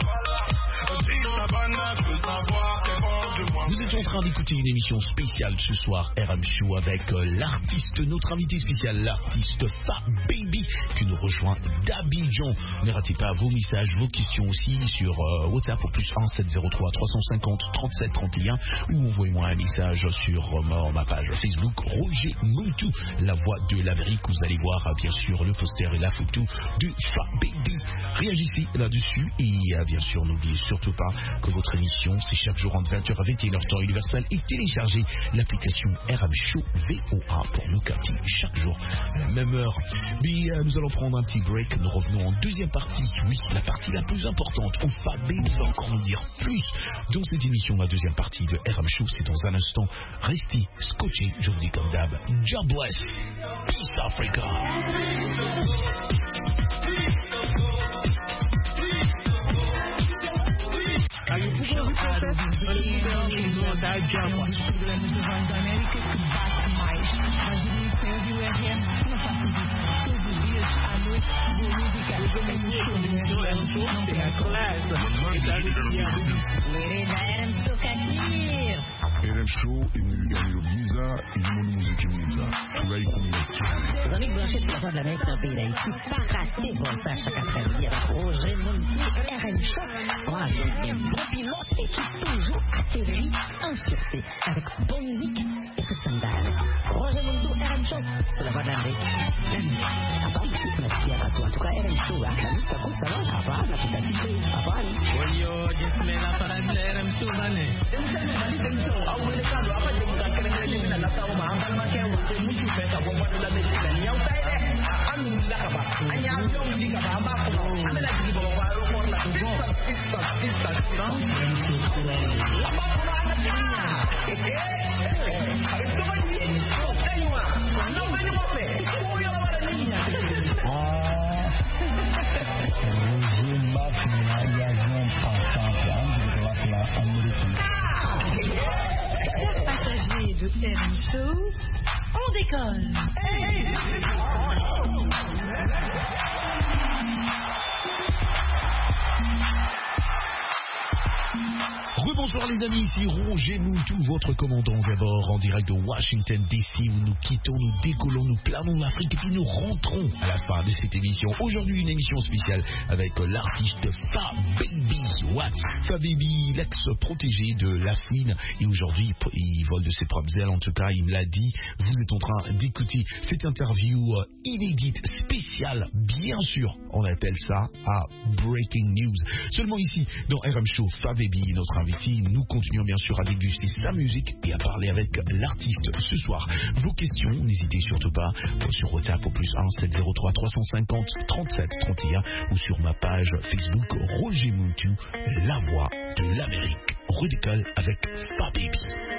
Vous êtes en train d'écouter une émission spéciale ce soir, RM Show, avec l'artiste, notre invité spécial, l'artiste Fa Baby, qui nous rejoint d'Abidjan. Ne ratez pas vos messages, vos questions aussi sur WhatsApp au plus 1 703 350 37 31 ou envoyez-moi un message sur ma page Facebook Roger Muntu, la voix de l'Amérique. Vous allez voir bien sûr le poster et la photo de Fa Baby. Réagissez là-dessus et bien sûr n'oubliez surtout pas que votre émission c'est chaque jour entre 20h à 21h temps universel et téléchargez l'application RM Show VOA pour nous capter chaque jour à la même heure. Mais nous allons prendre un petit break, nous revenons en deuxième partie, oui, la partie la plus importante. Fa Baby va encore nous dire plus dans cette émission. La deuxième partie de RM Show, c'est dans un instant. Restez scotchés, je vous dis comme d'hab, God bless, Peace Africa. RM Show, il gagne le visa, il demande musique visa. Tu vas y connaître. Les amis branchés sur la voie de l'Amérique dans le pays d'Haïti, pas rater bon ça chaque après-midi avec Roger Muntu, RM Show. Voilà, donc un bon pilote et qui toujours atterrit en sûreté avec bonne musique et tout standard. Roger Muntu, RM Show, sur la voie de l'Amérique. À part ici, merci à toi. En tout cas, RM Show, la liste, ça va, à part, la totalité, à part. Yo, just me la para de RM Show, vale. Passagers de RM Show, on décolle. Rebonsoir les amis, ici Roger Moutou, votre commandant d'abord en direct de Washington DC, où nous quittons, nous décollons, nous planons l'Afrique et puis nous rentrons à la fin de cette émission. Aujourd'hui une émission spéciale avec l'artiste Fa Baby. Fa Baby, l'ex-protégé de La Fouine, et aujourd'hui il vole de ses propres ailes, en tout cas il me l'a dit. Vous êtes en train d'écouter cette interview inédite, spéciale, bien sûr, on appelle ça à Breaking News. Seulement ici dans RM Show, Fa Baby, notre invité. Nous continuons bien sûr à déguster sa musique et à parler avec l'artiste ce soir. Vos questions, n'hésitez surtout pas sur WhatsApp au plus 1 703 350 37 31 ou sur ma page Facebook Roger Moutou, la voix de l'Amérique. On redécolle avec Fa Baby.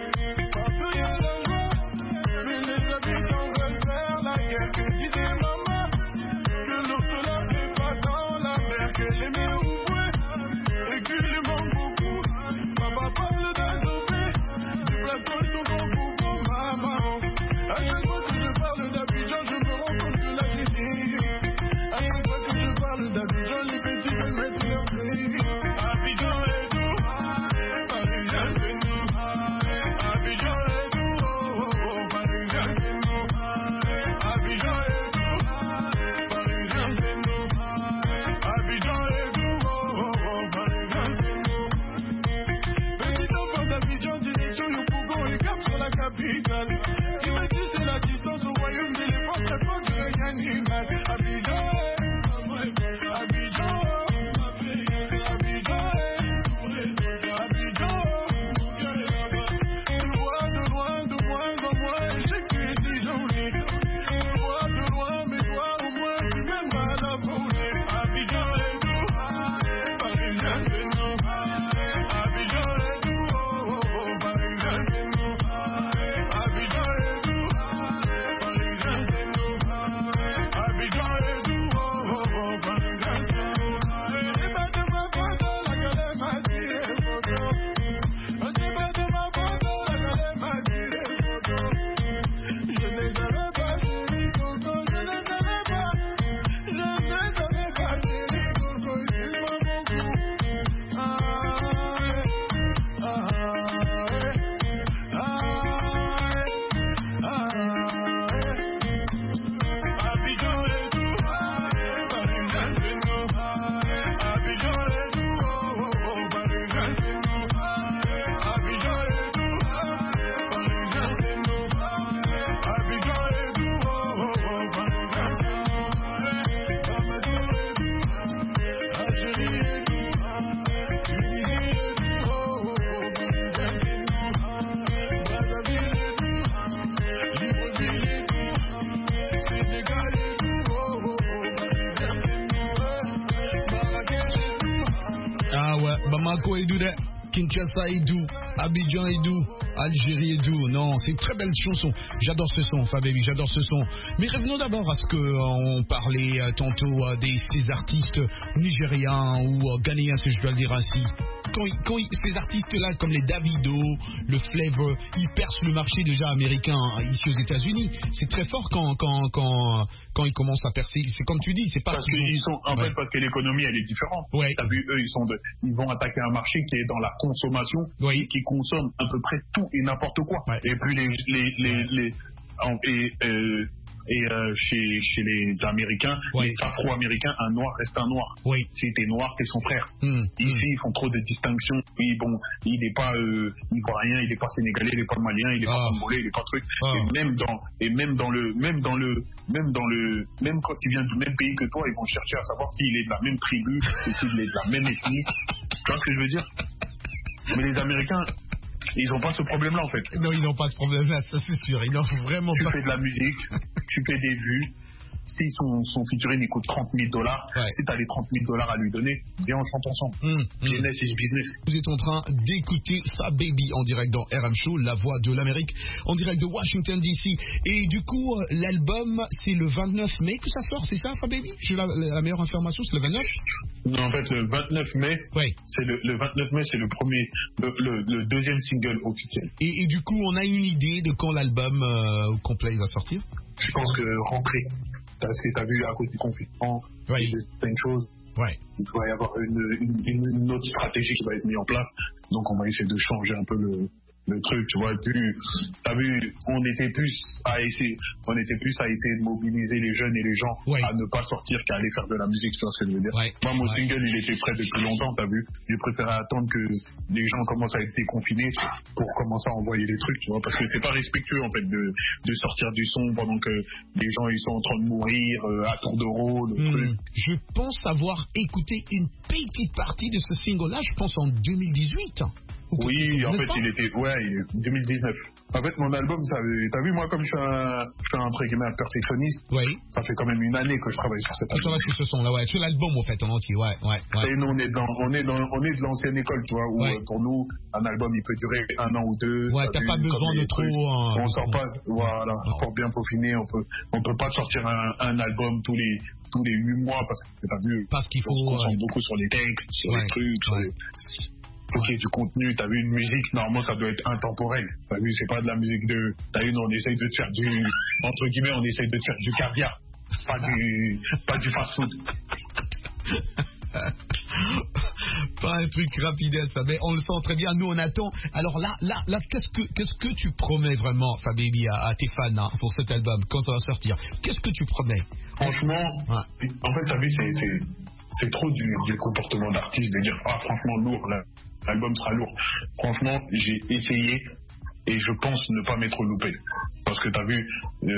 Bamako et Doudet, Kinshasa et Dou, Abidjan et Dou, Algérie et Dou. Non, c'est une très belle chanson. J'adore ce son, Fa Baby, j'adore ce son. Mais revenons d'abord à ce qu'on parlait tantôt ces artistes nigériens ou ghanéens, si je dois le dire ainsi. Quand ces artistes-là, comme les Davido, le Flavor, ils percent le marché déjà américain ici aux États-Unis. C'est très fort quand ils commencent à percer. C'est comme tu dis, c'est pas... Parce qu'ils sont, en fait, parce que l'économie, elle est différente. Ouais. T'as vu, eux, ils vont attaquer un marché qui est dans la consommation, oui, qui consomme à peu près tout et n'importe quoi. Ouais. Et puis chez les Américains, oui, les Afro-Américains, un noir reste un noir. Oui. Si t'es noir, t'es son frère. Ici, ils font trop de distinctions. Oui, bon, il n'est pas ivoirien, il n'est pas sénégalais, il n'est pas malien, il n'est pas congolais, il n'est pas truc. Et même quand il vient du même pays que toi, ils vont chercher à savoir s'il est de la même tribu, et s'il est de la même ethnie. Tu vois ce que je veux dire? Mais les Américains, ils n'ont pas ce problème-là, en fait. Non, ils n'ont pas ce problème-là, ça c'est sûr. Ils n'ont vraiment pas. Tu fais de la musique, tu fais des vues. Si son featuring il coûte $30 000, ouais, si tu as les $30 000 à lui donner, viens, on chante ensemble. Business is business. Vous êtes en train d'écouter Fa Baby en direct dans RM Show, la voix de l'Amérique, en direct de Washington DC. Et du coup, l'album, c'est le 29 mai que ça sort, c'est ça, Fa Baby? J'ai la meilleure information, c'est le 29? Non, en fait, le 29 mai, ouais, c'est le 29 mai, c'est le deuxième single officiel. Et du coup, on a une idée de quand l'album complet va sortir? Je pense que rentrée. Parce que tu as vu à cause du confinement, oui, c'est une chose. il doit y avoir une autre stratégie qui va être mise en place. Donc on va essayer de changer un peu le truc, tu vois. T'as vu, on était plus à essayer de mobiliser les jeunes et les gens à ne pas sortir qu'à aller faire de la musique, tu vois ce que je veux dire. Moi, mon single, il était prêt depuis longtemps, t'as vu. J'ai préféré attendre que les gens commencent à être déconfinés pour commencer à envoyer des trucs, tu vois, parce que c'est pas respectueux, en fait, de sortir du son pendant que les gens, ils sont en train de mourir à tour de rôle, truc. Je pense avoir écouté une petite partie de ce single-là, je pense en 2018. Oui, en fait, il est 2019. En fait, mon album, t'as vu, moi, comme je suis un perfectionniste, ça fait quand même une année que je travaille sur cet album. Sur ce son-là, sur l'album, en fait, en entier, Et nous, on est de l'ancienne école, tu vois, où pour nous, un album, il peut durer 1 an ou 2. T'as pas besoin de trop. On sort pas, voilà, pour bien peaufiner, on peut pas sortir un album tous les 8 mois parce qu'il faut. On se concentre beaucoup sur les textes, sur les trucs, faut qu'il y ait du contenu. T'as vu, une musique, normalement, ça doit être intemporel. T'as vu, c'est pas de la musique de. T'as vu, on essaye de te faire entre guillemets, on essaye de te faire du caviar, pas du fast-food. Pas un truc rapide, ça, mais on le sent très bien. Nous, on attend. Alors là, qu'est-ce que tu promets vraiment, Fababy, à tes fans pour cet album quand ça va sortir? Qu'est-ce que tu promets? Franchement, en fait, t'as vu, c'est trop du comportement d'artiste de dire franchement lourd, l'album sera lourd. Franchement, j'ai essayé et je pense ne pas m'être loupé. Parce que t'as vu,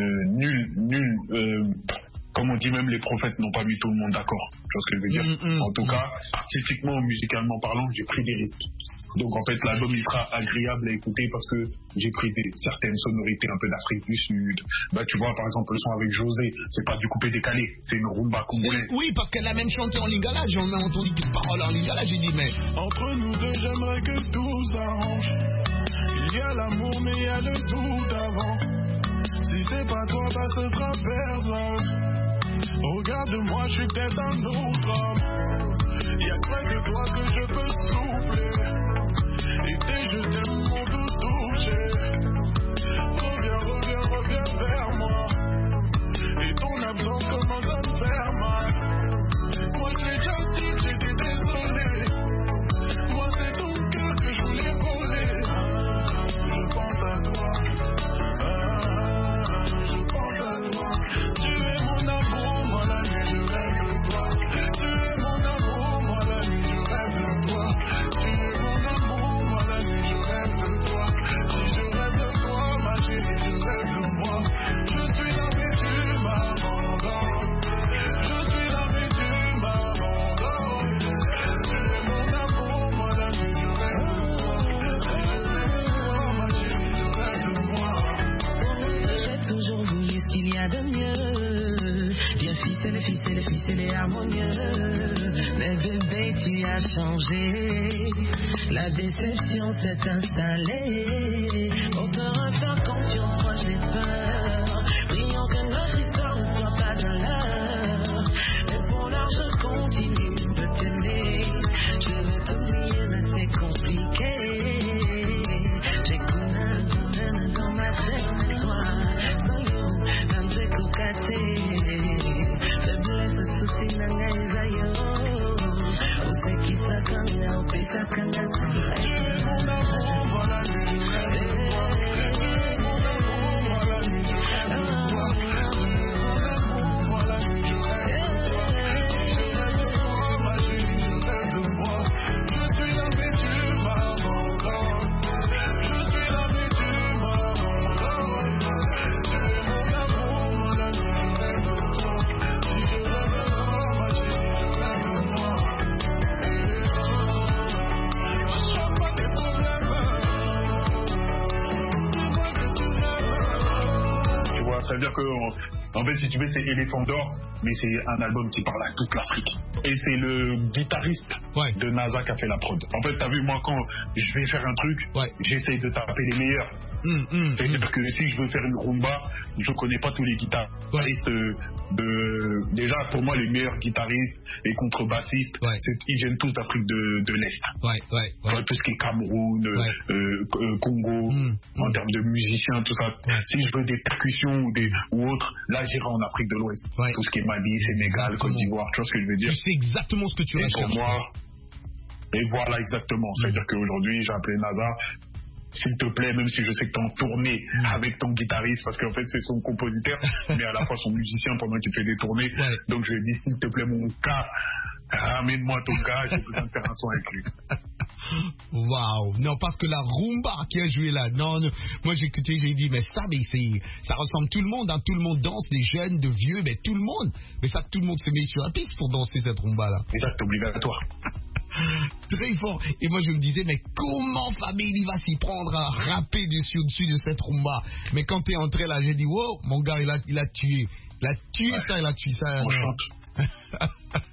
nul comme on dit, même les prophètes n'ont pas mis tout le monde d'accord. Tu vois ce que je veux dire? En tout cas, artistiquement, musicalement parlant, j'ai pris des risques. Donc en fait, l'album il sera agréable à écouter parce que j'ai pris certaines sonorités un peu d'Afrique du Sud. Tu vois, par exemple, le son avec José, c'est pas du coupé décalé, c'est une rumba congolaise. Oui, parce qu'elle a même chanté en lingala. J'en ai entendu des paroles en lingala. J'ai dit, mais entre nous deux, j'aimerais que tout s'arrange. Il y a l'amour, mais il y a le doute avant. Si c'est pas toi, ce sera personne. Regarde-moi, je suis peut-être un autre homme. Y'a que toi que je peux souffler. Et je t'aime mon tout touché. Reviens vers moi. Et ton absence commence à me faire mal. Moi je l'ai déjà dit, j'étais désolé. Moi c'est ton cœur que je voulais voler. Je pense à toi. Je pense à toi. Tu es mon amour, moi la nuit je rêve de toi. Tu es mon amour, moi la nuit je rêve de toi. Tu es mon amour, moi la nuit je rêve de toi. Si je rêve de toi, ma chérie, je rêve de moi. Je suis là mais tu m'abandonnes. Je suis là mais tu m'abandonnes. Tu es mon amour, moi la nuit je rêve de toi. Si je rêve de toi, ma chérie, je rêve de moi. J'ai toujours voulu ce qu'il y a de mieux. Bien ficelé, harmonieux. Mais bébé, tu as changé. La déception s'est installée. Aucun à faire confiance, moi j'ai peur. Prions que notre histoire ne soit pas de l'heure. Mais pour l'heure, je continue de t'aimer. Je veux t'oublier, mais c'est compliqué. J'ai connu dans ma tête, toi. Dans tes cocatés. Faiblesse, souci, n'angaïsayo. On sait qui ça quand là, on fait ça quand là. Tu es mon amour, voilà le rêve de toi. Tu es mon amour, voilà le rêve de toi. Tu es mon amour, voilà le rêve de toi. Si je rêve de toi, ma chérie, je rêve de moi. Je suis là mais tu m'abandonnes. Je suis là mais tu m'abandonnes. Tu es mon amour, voilà le rêve de toi. Si je rêve de toi, ma chérie, je rêve de moi. Je vois pas tes problèmes. Dis-moi que tu m'aimes. Tu vois, ça veut dire que, en fait, si tu veux, c'est Éléphant d'Or, mais c'est un album qui parle à toute l'Afrique. Et c'est le guitariste de NASA qui a fait la prod. En fait, t'as vu, moi, quand je vais faire un truc, j'essaye de taper les meilleurs. C'est-à-dire que si je veux faire une rumba, je connais pas tous les guitaristes déjà, pour moi, les meilleurs guitaristes et contrebassistes, ils viennent tous d'Afrique de l'Est. Tout ce qui est Cameroun, Congo, en termes de musiciens, tout ça. Si je veux des percussions ou autres, là, j'irai en Afrique de l'Ouest. Tout ce qui est Mali, Sénégal, Côte d'Ivoire, tu vois ce que je veux dire? Tu sais exactement ce que tu recherches. Pour moi, et voilà exactement. C'est-à-dire qu'aujourd'hui, j'ai appelé NASA. S'il te plaît, même si je sais que tu es en tournée avec ton guitariste, parce qu'en fait c'est son compositeur, mais à la fois son musicien pendant qu'il fait des tournées. Ouais. Donc je lui ai dit, s'il te plaît, mon gars, ramène-moi ton gars, j'ai besoin de faire un son avec lui. Waouh, non, parce que la rumba qui a joué là, non, moi j'ai écouté, j'ai dit, mais ça ressemble tout le monde, hein, tout le monde danse, des jeunes, de vieux, mais tout le monde, mais ça tout le monde se met sur la piste pour danser cette rumba là. Et ça c'est obligatoire. Très fort. Et moi je me disais, mais comment Fabé il va s'y prendre à rapper au-dessus de cette rumba? Mais quand t'es entré là, j'ai dit, wow, mon gars il a tué. Il a tué ça, il a tué ça. On chante.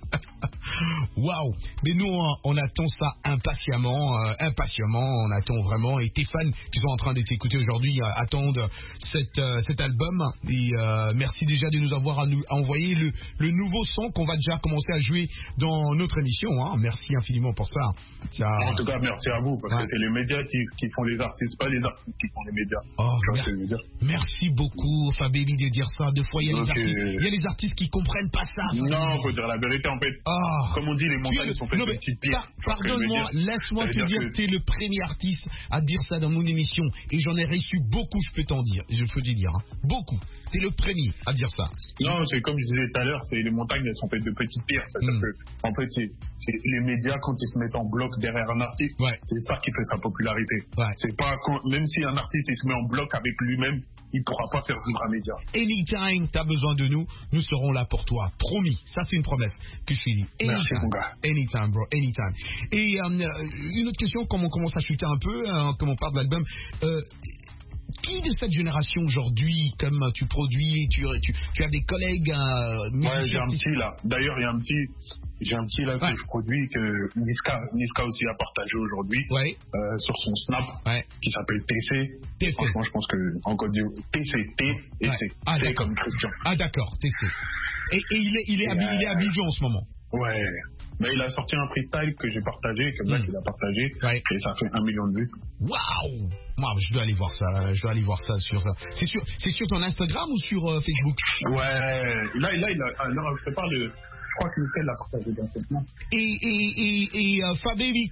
Waouh! Mais nous, on attend ça impatiemment. On attend vraiment. Et tes fans qui sont en train de t'écouter aujourd'hui attendent cet album. Et merci déjà de nous avoir envoyé le nouveau son qu'on va déjà commencer à jouer dans notre émission. Hein. Merci infiniment pour ça. En tout cas, merci à vous, parce que c'est les médias qui font les artistes, pas les artistes qui font les médias. Oh, merci beaucoup, Fabéli, de dire ça. Deux fois, il y a les artistes qui comprennent pas ça. Non, faut dire la vérité, en fait. Comme on dit, les montagnes sont faites de petites pierres. Pardonne-moi, laisse-moi te dire que tu es le premier artiste à dire ça dans mon émission. Et j'en ai reçu beaucoup, je peux te dire. Hein. Beaucoup. Tu es le premier à dire ça. Non, c'est comme je disais tout à l'heure, les montagnes, elles sont faites de petites pierres. C'est-à-dire que, en fait, c'est les médias, quand ils se mettent en bloc derrière un artiste, c'est ça qui fait sa popularité. C'est pas même si un artiste il se met en bloc avec lui-même, il ne pourra pas faire vivre un média. Anytime, tu as besoin de nous, nous serons là pour toi. Promis. Ça, c'est une promesse que je t'ai dit. Merci, mon gars. Anytime, bro. Anytime. Et une autre question, comme on commence à chuter un peu, comme on parle de l'album, qui de cette génération aujourd'hui, comme tu produis, tu as des collègues ouais, j'ai un petit là. D'ailleurs, j'ai un petit là que je produis, que Niska aussi a partagé aujourd'hui sur son Snap, qui s'appelle TC. Franchement, je pense que en Côte d'Ivoire, TC, T et C. C'est comme Christian. Ah d'accord, TC. Et il est à Abidjan en ce moment. Ouais. Mais il a sorti un freestyle que j'ai partagé, comme ça qu'il a partagé, et ça fait 1 million de vues. Waouh! Moi, je dois aller voir ça, sur ça. C'est sur ton Instagram ou sur Facebook? Ouais, là, alors, je te parle de... Je crois que Michel l'a partagé dans cette main. Et Fabéli,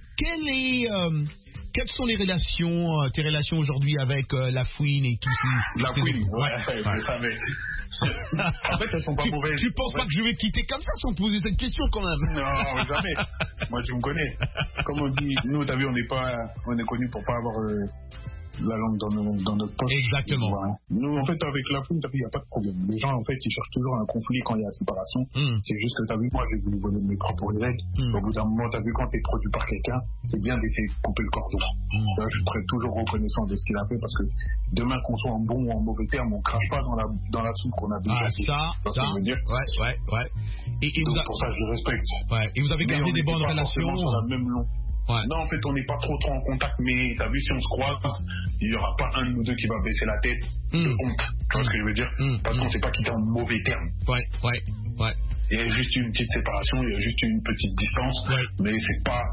quelles sont tes relations aujourd'hui avec La Fouine et tout ça? La Fouine, je savais. En fait, elles sont pas mauvaises. Tu penses pas que je vais quitter comme ça sans te poser cette question quand même? Non, jamais. Moi, tu me connais. Comme on dit, nous, t'as vu, on est connus pour pas avoir la langue dans notre poche. Exactement. Voilà. Nous, en fait, avec La Fouine, t'as vu, il n'y a pas de problème. Les gens, en fait, ils cherchent toujours un conflit quand il y a séparation. C'est juste que t'as vu, moi, j'ai voulu voler mes propres aides. Au bout d'un moment, t'as vu, quand t'es produit par quelqu'un, c'est bien d'essayer de couper le cordon. Là, je serai toujours reconnaissant de ce qu'il a fait, parce que demain, qu'on soit en bon ou en mauvais terme, on crache pas dans la soupe qu'on a déjà. Ça, je veux dire. Ouais. Et donc, pour ça, je le respecte. Ouais. Et vous avez gardé des bonnes relations sur la même long. Ouais. Non, en fait, on n'est pas trop en contact, mais t'as vu, si on se croise, il n'y aura pas un de nous deux qui va baisser la tête de honte. Tu vois ce que je veux dire? Parce qu'on ne sait pas quitter en mauvais termes. Ouais. Il y a juste une petite séparation, il y a juste une petite distance, mais c'est pas...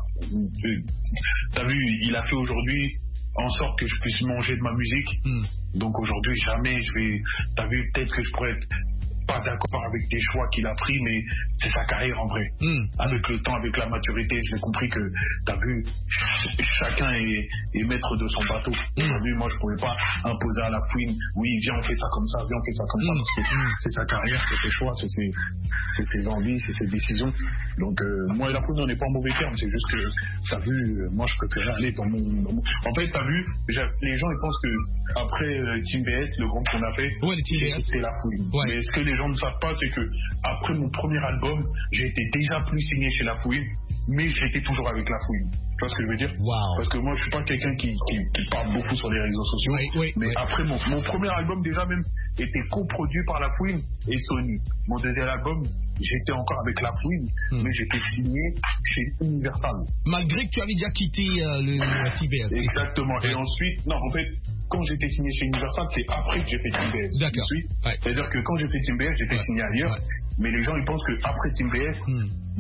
T'as vu, il a fait aujourd'hui en sorte que je puisse manger de ma musique. Donc aujourd'hui, jamais je vais... T'as vu, peut-être que je pourrais être pas d'accord avec des choix qu'il a pris, mais c'est sa carrière en vrai. Avec le temps, avec la maturité, j'ai compris que, t'as vu, chacun est maître de son bateau. Aujourd'hui, moi, je pouvais pas imposer à La Fouine, oui, viens, on fait ça comme ça, viens, on fait ça comme ça, parce que c'est sa carrière, c'est ses choix, c'est ses envies, c'est ses décisions. Donc, moi et La Fouine, on n'est pas en mauvais terme, c'est juste que, t'as vu, moi, je préférais aller dans mon... En fait, t'as vu, les gens, ils pensent que après Team BS, le groupe qu'on a fait, c'est La Fouine. Mais ce que les gens ne savent pas, c'est que après mon premier album, j'ai été déjà plus signé chez La Fouine, mais j'étais toujours avec La Fouine. Tu vois ce que je veux dire? Parce que moi, je suis pas quelqu'un qui parle beaucoup sur les réseaux sociaux, mais après mon premier album déjà même était coproduit par La Fouine et Sony. Mon deuxième album, j'étais encore avec La Fouine, mais j'étais signé chez Universal. Malgré que tu avais déjà quitté le TBS. Exactement. Et ensuite, non, en fait, quand j'étais signé chez Universal, c'est après que j'ai fait Team BS. D'accord. C'est-à-dire que quand j'ai fait Team BS, j'étais signé ailleurs. Mais les gens, ils pensent qu'après Team BS,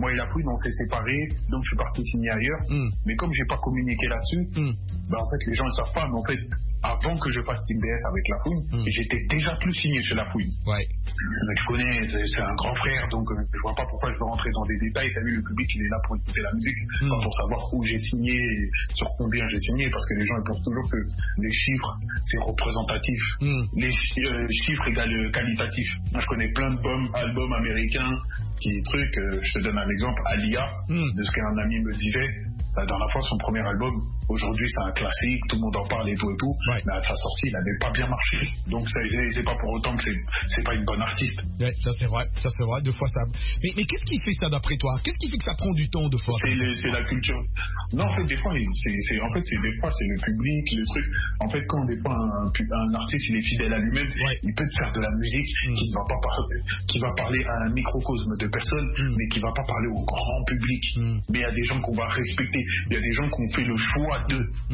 moi et la Fouine, on s'est séparés, donc je suis parti signer ailleurs. Mais comme j'ai pas communiqué là-dessus, en fait, les gens ne savent pas, mais en fait, avant que je fasse Team BS avec la Fouine, j'étais déjà plus signé chez la Fouine. Ouais. Mais je connais, c'est un grand frère, donc je vois pas pourquoi je veux rentrer dans des détails. T'as vu, le public, il est là pour écouter la musique, pas pour savoir où j'ai signé, sur combien j'ai signé, parce que les gens ils pensent toujours que les chiffres, c'est représentatif. Les chiffres égale qualitatif. Moi, je connais plein d'albums américains qui je te donne un exemple, Alia, de ce qu'un ami me disait. La dernière fois, son premier album, aujourd'hui c'est un classique, tout le monde en parle et tout. Ouais. Mais à sa sortie, il n'avait pas bien marché. Donc c'est pas pour autant que c'est pas une bonne artiste. Ouais, ça c'est vrai, deux fois ça. Mais qu'est-ce qui fait ça d'après toi? Qu'est-ce qui fait que ça prend du temps deux fois? C'est la culture. Non, en fait, des fois, c'est le public, le truc. En fait, quand des fois un artiste il est fidèle à lui-même, il peut faire de la musique qui va parler à un microcosme de personnes, mais qui va pas parler au grand public. Mais il y a des gens qu'on va respecter. Il y a des gens qui ont fait le choix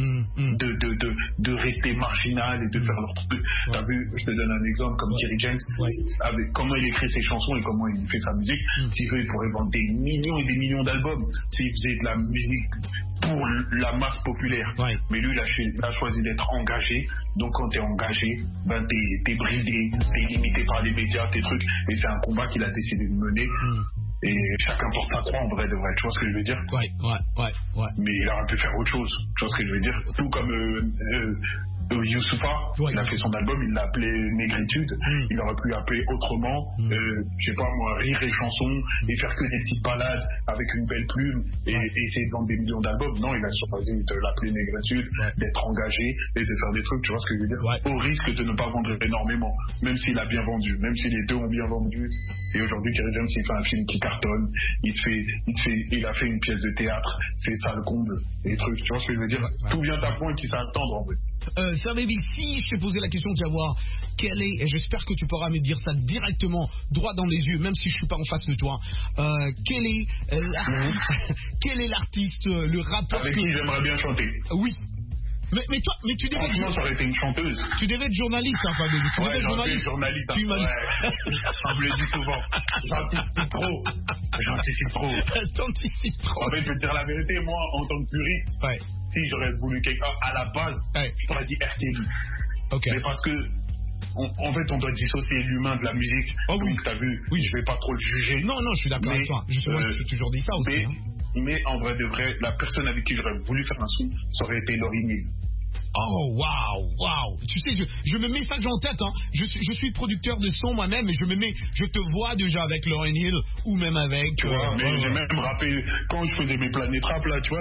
de rester marginal et de faire leur truc. T'as vu, je te donne un exemple comme Kerry James, avec comment il écrit ses chansons et comment il fait sa musique. S'il veut, il pourrait vendre des millions et des millions d'albums s'il faisait de la musique pour la masse populaire. Mais lui, il a choisi d'être engagé. Donc quand t'es engagé, t'es bridé, t'es limité par les médias, tes trucs. Et c'est un combat qu'il a décidé de mener. Et chacun porte sa croix en vrai de vrai, tu vois ce que je veux dire? Ouais. Mais il aurait pu faire autre chose, tu vois ce que je veux dire? Tout comme Youssoupha, il a fait son album, il l'a appelé Négritude, il aurait pu l'appeler autrement, je sais pas moi, rire et chanson, et faire que des petites balades avec une belle plume, et essayer de vendre des millions d'albums. Non, il a choisi de l'appeler Négritude, d'être engagé, et de faire des trucs, tu vois ce que je veux dire? Au risque de ne pas vendre énormément, même s'il a bien vendu, même si les deux ont bien vendu. Et aujourd'hui, Kerry James, il fait un film qui cartonne, il a fait une pièce de théâtre, c'est ça le comble, les trucs, tu vois ce que je veux dire? Tout vient à point qui s'attendre en fait. Baby, si je te posais la question de savoir quel est, et j'espère que tu pourras me dire ça directement, droit dans les yeux, même si je suis pas en face de toi, quel est l'artiste, le rappeur avec qui j'aimerais bien chanter? Oui. Mais toi, tu devais franchement, ça aurait été une chanteuse. Tu devais être journaliste, hein, Baby. Tu devais être journaliste. Tu m'as on me le dit souvent. J'anticipe trop. T'anticipes trop. En fait, je vais te dire la vérité, moi, en tant que puriste, si j'aurais voulu quelqu'un à la base, je t'aurais dit RTL. Mais parce que en fait, on doit dissocier l'humain de la musique. Donc, t'as vu, je vais pas trop le juger. Non, je suis d'accord avec toi. Justement, j'ai toujours dit ça aussi. Mais en vrai de vrai, la personne avec qui j'aurais voulu faire un son, ça aurait été Lauryn Hill. Oh, waouh. Tu sais, je me mets ça en tête, hein. Je suis producteur de son moi-même, et je te vois déjà avec Lauryn Hill, ou même avec... Tu vois, mais j'ai même rappé, quand je faisais mes planètes rap, là, tu vois,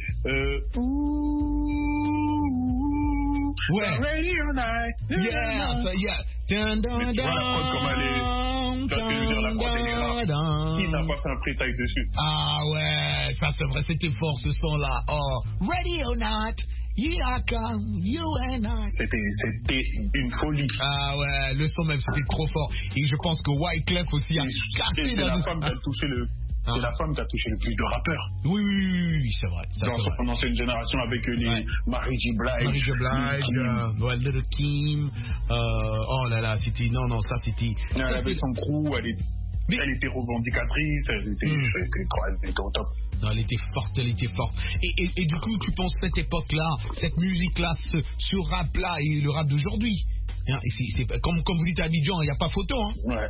Radio Night. Yeah. Tu vois la prod comme elle est. Tu vois ce que je veux dire, la prod elle est rare. Qui n'a pas fait un freestyle dessus? Ah ouais, ça c'est vrai, c'était fort ce son-là. Oh, Radio Night. Here I come, you and I. C'était une folie. Ah ouais, le son même, c'était trop fort. Et je pense que Wyclef aussi a cassé la femme qui a touché c'est la femme qui a touché le plus de rappeurs. Oui, c'est vrai. Dans son ancienne génération avec les Mary J. Blige, Little Kim. Oh là là, c'était... Non, ça c'était... Elle avait son crew, elle était revendicatrice, elle était au top. Non, elle était forte. Et du coup, tu penses cette époque-là, cette musique-là, ce rap-là et le rap d'aujourd'hui, c'est comme vous dites à Abidjan, il n'y a pas photo, hein. Ouais.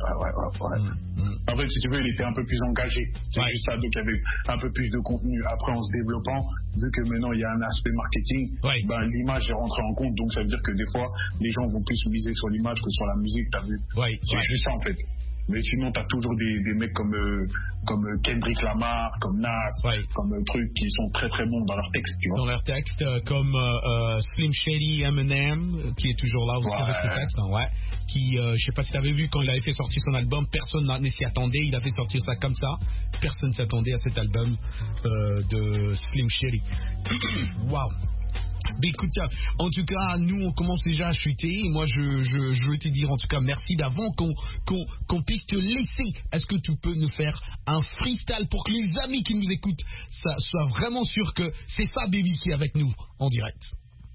En fait, si tu veux, il était un peu plus engagé. C'est juste ça, donc il y avait un peu plus de contenu. Après, en se développant, vu que maintenant il y a un aspect marketing, l'image est rentrée en compte, donc ça veut dire que des fois, les gens vont plus miser sur l'image que sur la musique, t'as vu. C'est juste ça, en fait. Mais sinon, t'as toujours des mecs comme Kendrick Lamar, comme Nas, comme trucs qui sont très très bons dans leurs textes, tu vois. Dans leurs textes, comme Slim Shady, Eminem, qui est toujours là aussi avec ses textes, qui, je sais pas si t'avais vu, quand il avait fait sortir son album, personne ne s'y attendait, il a fait sortir ça comme ça, personne ne s'attendait à cet album de Slim Shady. Waouh. Mais écoute, en tout cas, nous on commence déjà à chuter. Et moi, je veux te dire en tout cas merci d'avant qu'on puisse te laisser. Est-ce que tu peux nous faire un freestyle pour que les amis qui nous écoutent soient vraiment sûrs que c'est Fab Baby qui est avec nous en direct?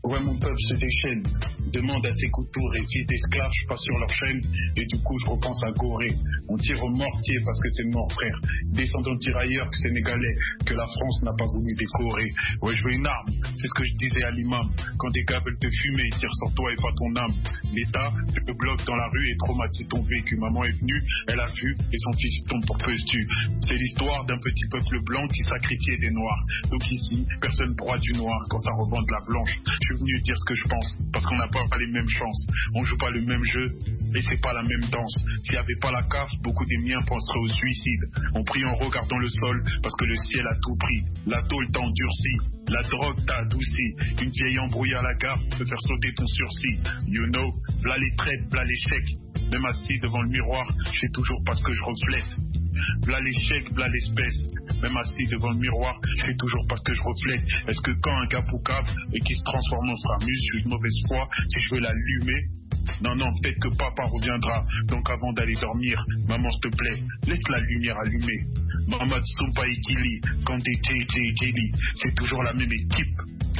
Ouais, mon peuple se déchaîne. Demande à ses couteaux et fils d'esclaves, je passe sur leur chaîne. Et du coup, je repense à Gorée. On tire au mortier parce que c'est mort, frère. Descendant de tirailleurs que sénégalais, que la France n'a pas voulu décorer. Ouais, je veux une arme, c'est ce que je disais à l'imam. Quand des gars veulent te fumer, ils tirent sur toi et pas ton âme. L'État te bloque dans la rue et traumatise ton vécu. Maman est venue, elle a vu et son fils tombe pour peu tu. C'est l'histoire d'un petit peuple blanc qui sacrifiait des noirs. Donc ici, personne broie du noir quand ça revend de la blanche. Je suis venu dire ce que je pense, parce qu'on n'a pas les mêmes chances. On joue pas le même jeu, et c'est pas la même danse. S'il n'y avait pas la CAF, beaucoup des miens penseraient au suicide. On prie en regardant le sol, parce que le ciel a tout pris. La tôle t'a endurci, la drogue t'a adouci. Une vieille embrouille à la gare peut faire sauter ton sursis. You know, v'là les traites, v'là l'échec. Même assis devant le miroir, je sais toujours pas ce que je reflète. V'là l'échec, v'là l'espèce. Même assis devant le miroir, je sais toujours pas ce que je reflète. Est-ce que quand un gars poucave et qui se transforme en framuse, je suis de mauvaise foi, si je veux l'allumer? Non, peut-être que papa reviendra. Donc avant d'aller dormir, maman s'il te plaît, laisse la lumière allumée. Mamad Soumpa Ikili, quand t'es JJ, c'est toujours la même équipe.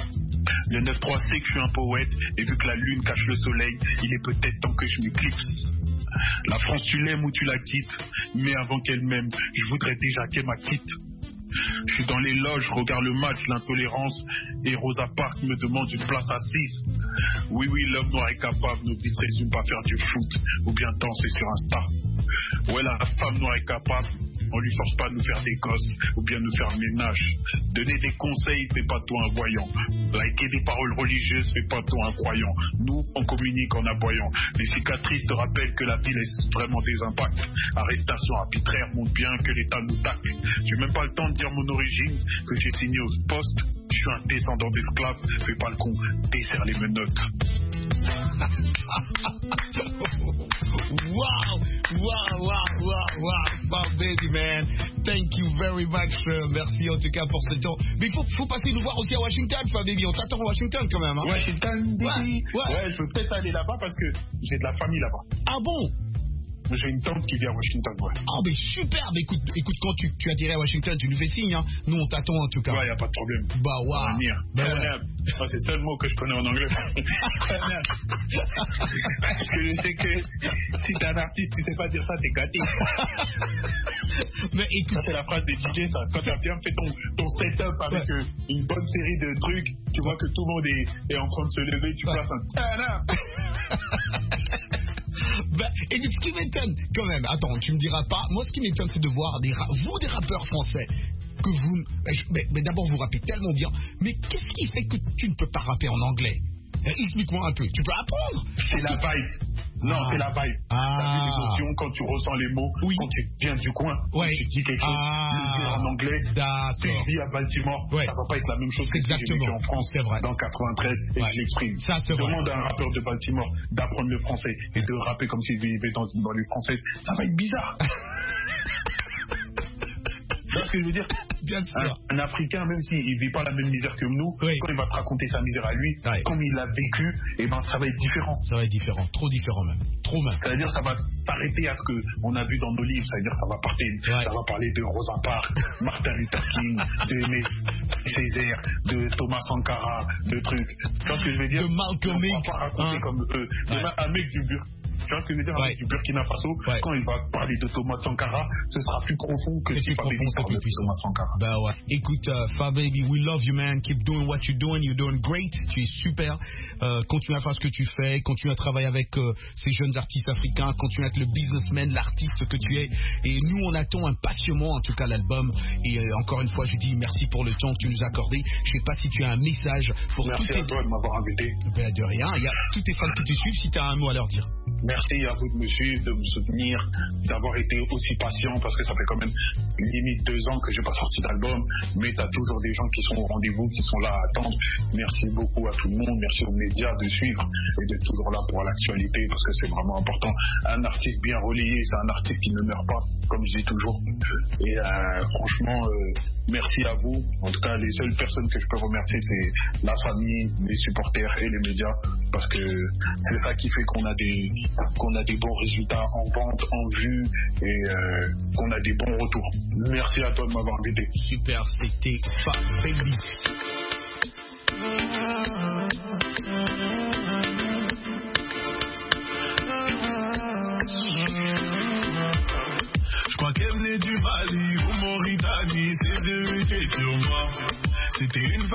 Le 9-3 sait que je suis un poète, et vu que la lune cache le soleil, il est peut-être temps que je m'éclipse. La France, tu l'aimes ou tu la quittes, mais avant qu'elle m'aime, je voudrais déjà qu'elle m'acquitte. Je suis dans les loges, je regarde le match, l'intolérance, et Rosa Parks me demande une place assise. Oui, l'homme noir est capable, nos vies se résument pas à faire du foot, ou bien danser sur Insta. Ouais, la femme noire est capable, on lui force pas de nous faire des gosses, ou bien nous faire le ménage. Donner des conseils, fais pas toi un voyant. Liker des paroles religieuses, fais pas toi un croyant. Nous, on communique en aboyant. Les cicatrices te rappellent que la vie laisse vraiment des impacts. Arrestation arbitraire montre bien que l'État nous tacle. J'ai même pas le temps de dire mon origine, que j'ai signé au poste. Je suis un descendant d'esclaves, fais pas le con, desserre les menottes. Wow, baby man. Thank you very much. Merci en tout cas pour ce temps. Mais il faut passer nous voir aussi à Washington, baby. On t'attend à Washington quand même. Hein? Washington, baby. Ouais, je veux peut-être aller là-bas parce que j'ai de la famille là-bas. Ah bon? J'ai une tante qui vient à Washington, ouais. Oh, mais super! Mais écoute, quand tu atterris à Washington, tu nous fais signe, hein. Nous, on t'attend en tout cas. Ouais, y a pas de problème. Bah, waouh! Ouais. C'est le seul mot que je connais en anglais. Parce que je sais que si t'es un artiste, tu sais pas dire ça, t'es gâté. Mais écoute, ça, c'est la phrase des DJ, ça. Quand t'as bien fait ton setup avec une bonne série de trucs, tu vois que tout le monde est en train de se lever, tu passes un bah, et ce qui m'étonne, quand même, attends, tu me diras pas, moi ce qui m'étonne c'est de voir vous des rappeurs français, que vous, mais d'abord vous rappez tellement bien, mais qu'est-ce qui fait que tu ne peux pas rapper en anglais? Explique-moi un peu, tu peux apprendre? C'est la vibe. Non, c'est la vibe. T'as vu l'émotion quand tu ressens les mots, quand tu viens du coin, quand tu dis quelque chose, le dire en anglais. Si je vis à Baltimore, ça va pas être la même chose que si j'ai vécu en France dans 93 et je l'exprime. Demande à un rappeur de Baltimore d'apprendre le français et de rapper comme s'il vivait dans les françaises. Ça va être bizarre. Tu vois ce que je veux dire? Bien sûr. Un Africain, même s'il ne vit pas la même misère que nous, quand il va te raconter sa misère à lui, comme il l'a vécu, et ben ça va être différent. Ça va être différent, trop différent même. Trop même. Ça veut dire que ça va s'arrêter à ce qu'on a vu dans nos livres. Ça veut dire que ça va parler de Rosa Parks, Martin Luther King, de Aimé Césaire, de Thomas Sankara, de trucs. Tu vois ce que je veux dire? De Malcolm X. On va pas raconter comme eux. Un mec du Burkina. Tu vois ce que je veux dire, avec du Burkina Faso, quand il va parler de Thomas Sankara, ce sera plus profond que si Fababy parle de Thomas Sankara. Bah ouais. Écoute, Fababy, we love you, man. Keep doing what you're doing great. Tu es super. Continue à faire ce que tu fais. Continue à travailler avec ces jeunes artistes africains. Continue à être le businessman, l'artiste que tu es. Et nous, on attend impatiemment, en tout cas, l'album. Et encore une fois, je dis merci pour le temps que tu nous as accordé. Je sais pas si tu as un message pour tous tes... Merci à toi de m'avoir invité. Ben, de rien. Il y a tous tes fans qui te suivent. Si tu as un mot à leur dire. Merci à vous de me suivre, de me soutenir, d'avoir été aussi patient parce que ça fait quand même limite 2 ans que j'ai pas sorti d'album, mais t'as toujours des gens qui sont au rendez-vous, qui sont là à attendre. Merci beaucoup à tout le monde, merci aux médias de suivre et d'être toujours là pour l'actualité parce que c'est vraiment important. Un artiste bien relayé, c'est un artiste qui ne meurt pas, comme je dis toujours. Et franchement, merci à vous. En tout cas, les seules personnes que je peux remercier, c'est la famille, les supporters et les médias parce que c'est ça qui fait qu'on a des bons résultats en vente, en vue et qu'on a des bons retours. Merci à toi de m'avoir invité. Super, c'était Fababy.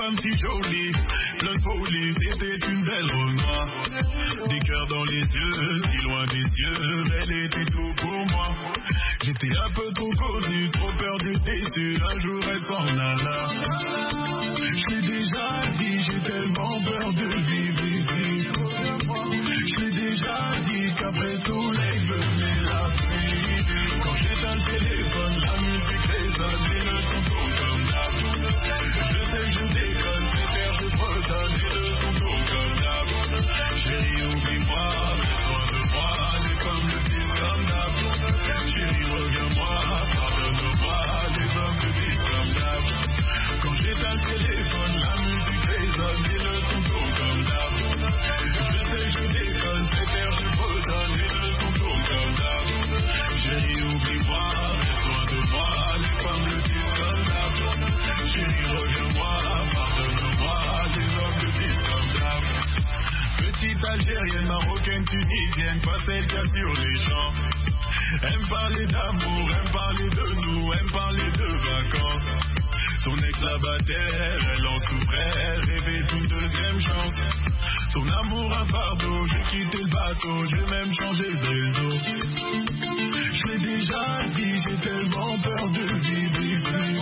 femme si jolie, plein de folie, c'était une belle Renoir. Des cœurs dans les yeux, si loin des yeux, elle était tout pour moi. J'étais un peu trop connu, trop peur d'être déçu, un jour elle s'en alla. Je l'ai déjà dit, j'ai tellement peur de vivre ici. Je l'ai déjà dit qu'après le soleil venait la pluie. Quand j'éteins le téléphone, la musique résonne et le son tourne comme d'hab. Je sais que je déconne, c'est faire je bredonne et le son tourne comme d'hab. Chérie, oublie-moi, besoin de moi, c'est comme le disent comme d'hab. Chérie, reviens-moi, pardonne-moi, les hommes te disent comme d'hab. Quand j'éteins le téléphone, la musique résonne et le son tourne comme d'hab. Je sais que je déconne, c'est faire je bredonne et le son tourne comme d'hab. Chérie, oublie-moi, besoin de moi, les femmes le disent comme d'hab. Chérie, reviens-moi, pardonne-moi, les hommes le disent comme d'hab. Petite Algérienne, marocaine, tunisienne, pas celle qu'il y a sur les champs. Aime parler d'amour, aime parler de nous, aime parler de vacances. Son ex la battait, elle en souffrait, rêvait d'une deuxième chance. Son amour un fardeau, j'ai quitté le bateau, j'ai même changé de réseau. Je l'ai déjà dit, j'ai tellement peur de vivre ici.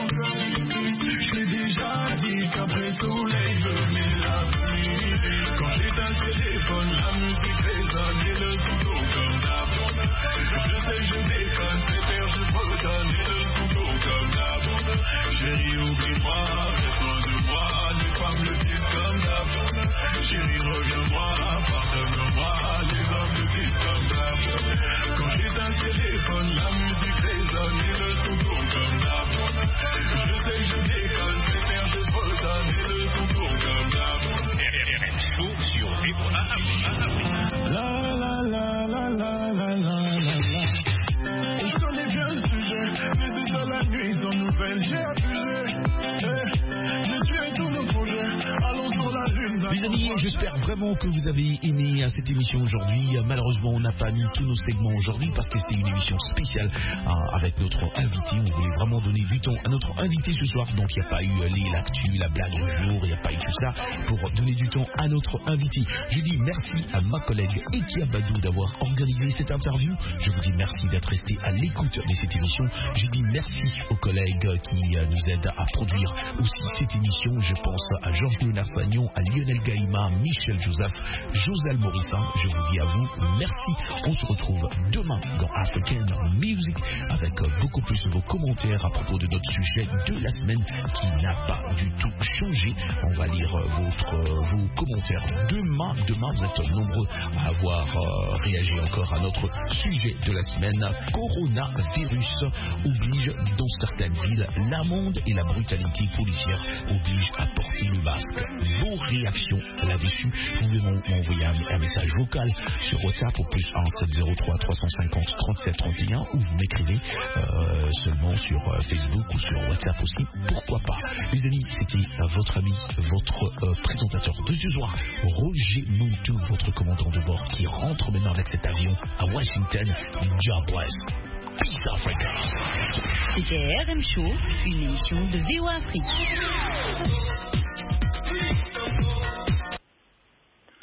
Je l'ai déjà dit qu'après le soleil venait la pluie. Quand j'éteins le téléphone, la musique résonne et le son tourne comme d'hab. Je sais que je déconne, c'est faire je bredonne et le son tourne comme d'hab. Chérie, oublie-moi, besoin de moi, les femmes le disent comme d'hab. Chérie, reviens-moi, pardonne-moi, les hommes le disent comme d'hab. Quand j'éteins le téléphone, la musique résonne et le son tourne comme d'hab. Je sais que je déconne, c'est faire je bredonne et le son tourne comme d'hab. RM Show sur VOA Afrique. La la la la la la la la la. Je connais bien le sujet, mais c'est dans la nuit sans nouvelles, j'ai abusé. J'ai tué tous nos projets, allons sur la lune. Les amis, j'espère vraiment que vous avez aimé cette émission aujourd'hui. Malheureusement, on n'a pas mis tous nos segments aujourd'hui parce que c'était une émission spéciale avec notre invité. On voulait vraiment donner du temps à notre invité ce soir. Donc, il n'y a pas eu l'actu, la blague du jour, il n'y a pas eu tout ça pour donner du temps à notre invité. Je dis merci à ma collègue Ekia Badou d'avoir organisé cette interview. Je vous dis merci d'être resté à l'écoute de cette émission. Je dis merci aux collègues qui nous aident à produire aussi cette émission. Je pense à Georges Leonard-Sagnon, à Lionel Gaïma, Michel Joseph, Josal Morissin. Je vous dis à vous merci. On se retrouve demain dans African Music avec beaucoup plus de vos commentaires à propos de notre sujet de la semaine qui n'a pas du tout changé. On va lire vos commentaires demain. Demain, vous êtes nombreux à avoir réagi encore à notre sujet de la semaine. Coronavirus oblige dans certaines villes l'amende et la brutalité policière oblige à porter le masque. Vos réactions là-dessus, vous pouvez m'envoyer un message vocal sur WhatsApp au plus 1 703 350 37 31 ou vous m'écrivez seulement sur Facebook ou sur WhatsApp aussi. Pourquoi pas? Les amis, c'était votre ami, votre présentateur de ce soir, Roger Muntu, votre commandant de bord qui rentre maintenant avec cet avion à Washington. God bless. Peace Africa. C'était RM Show, une émission de VOA Afrique.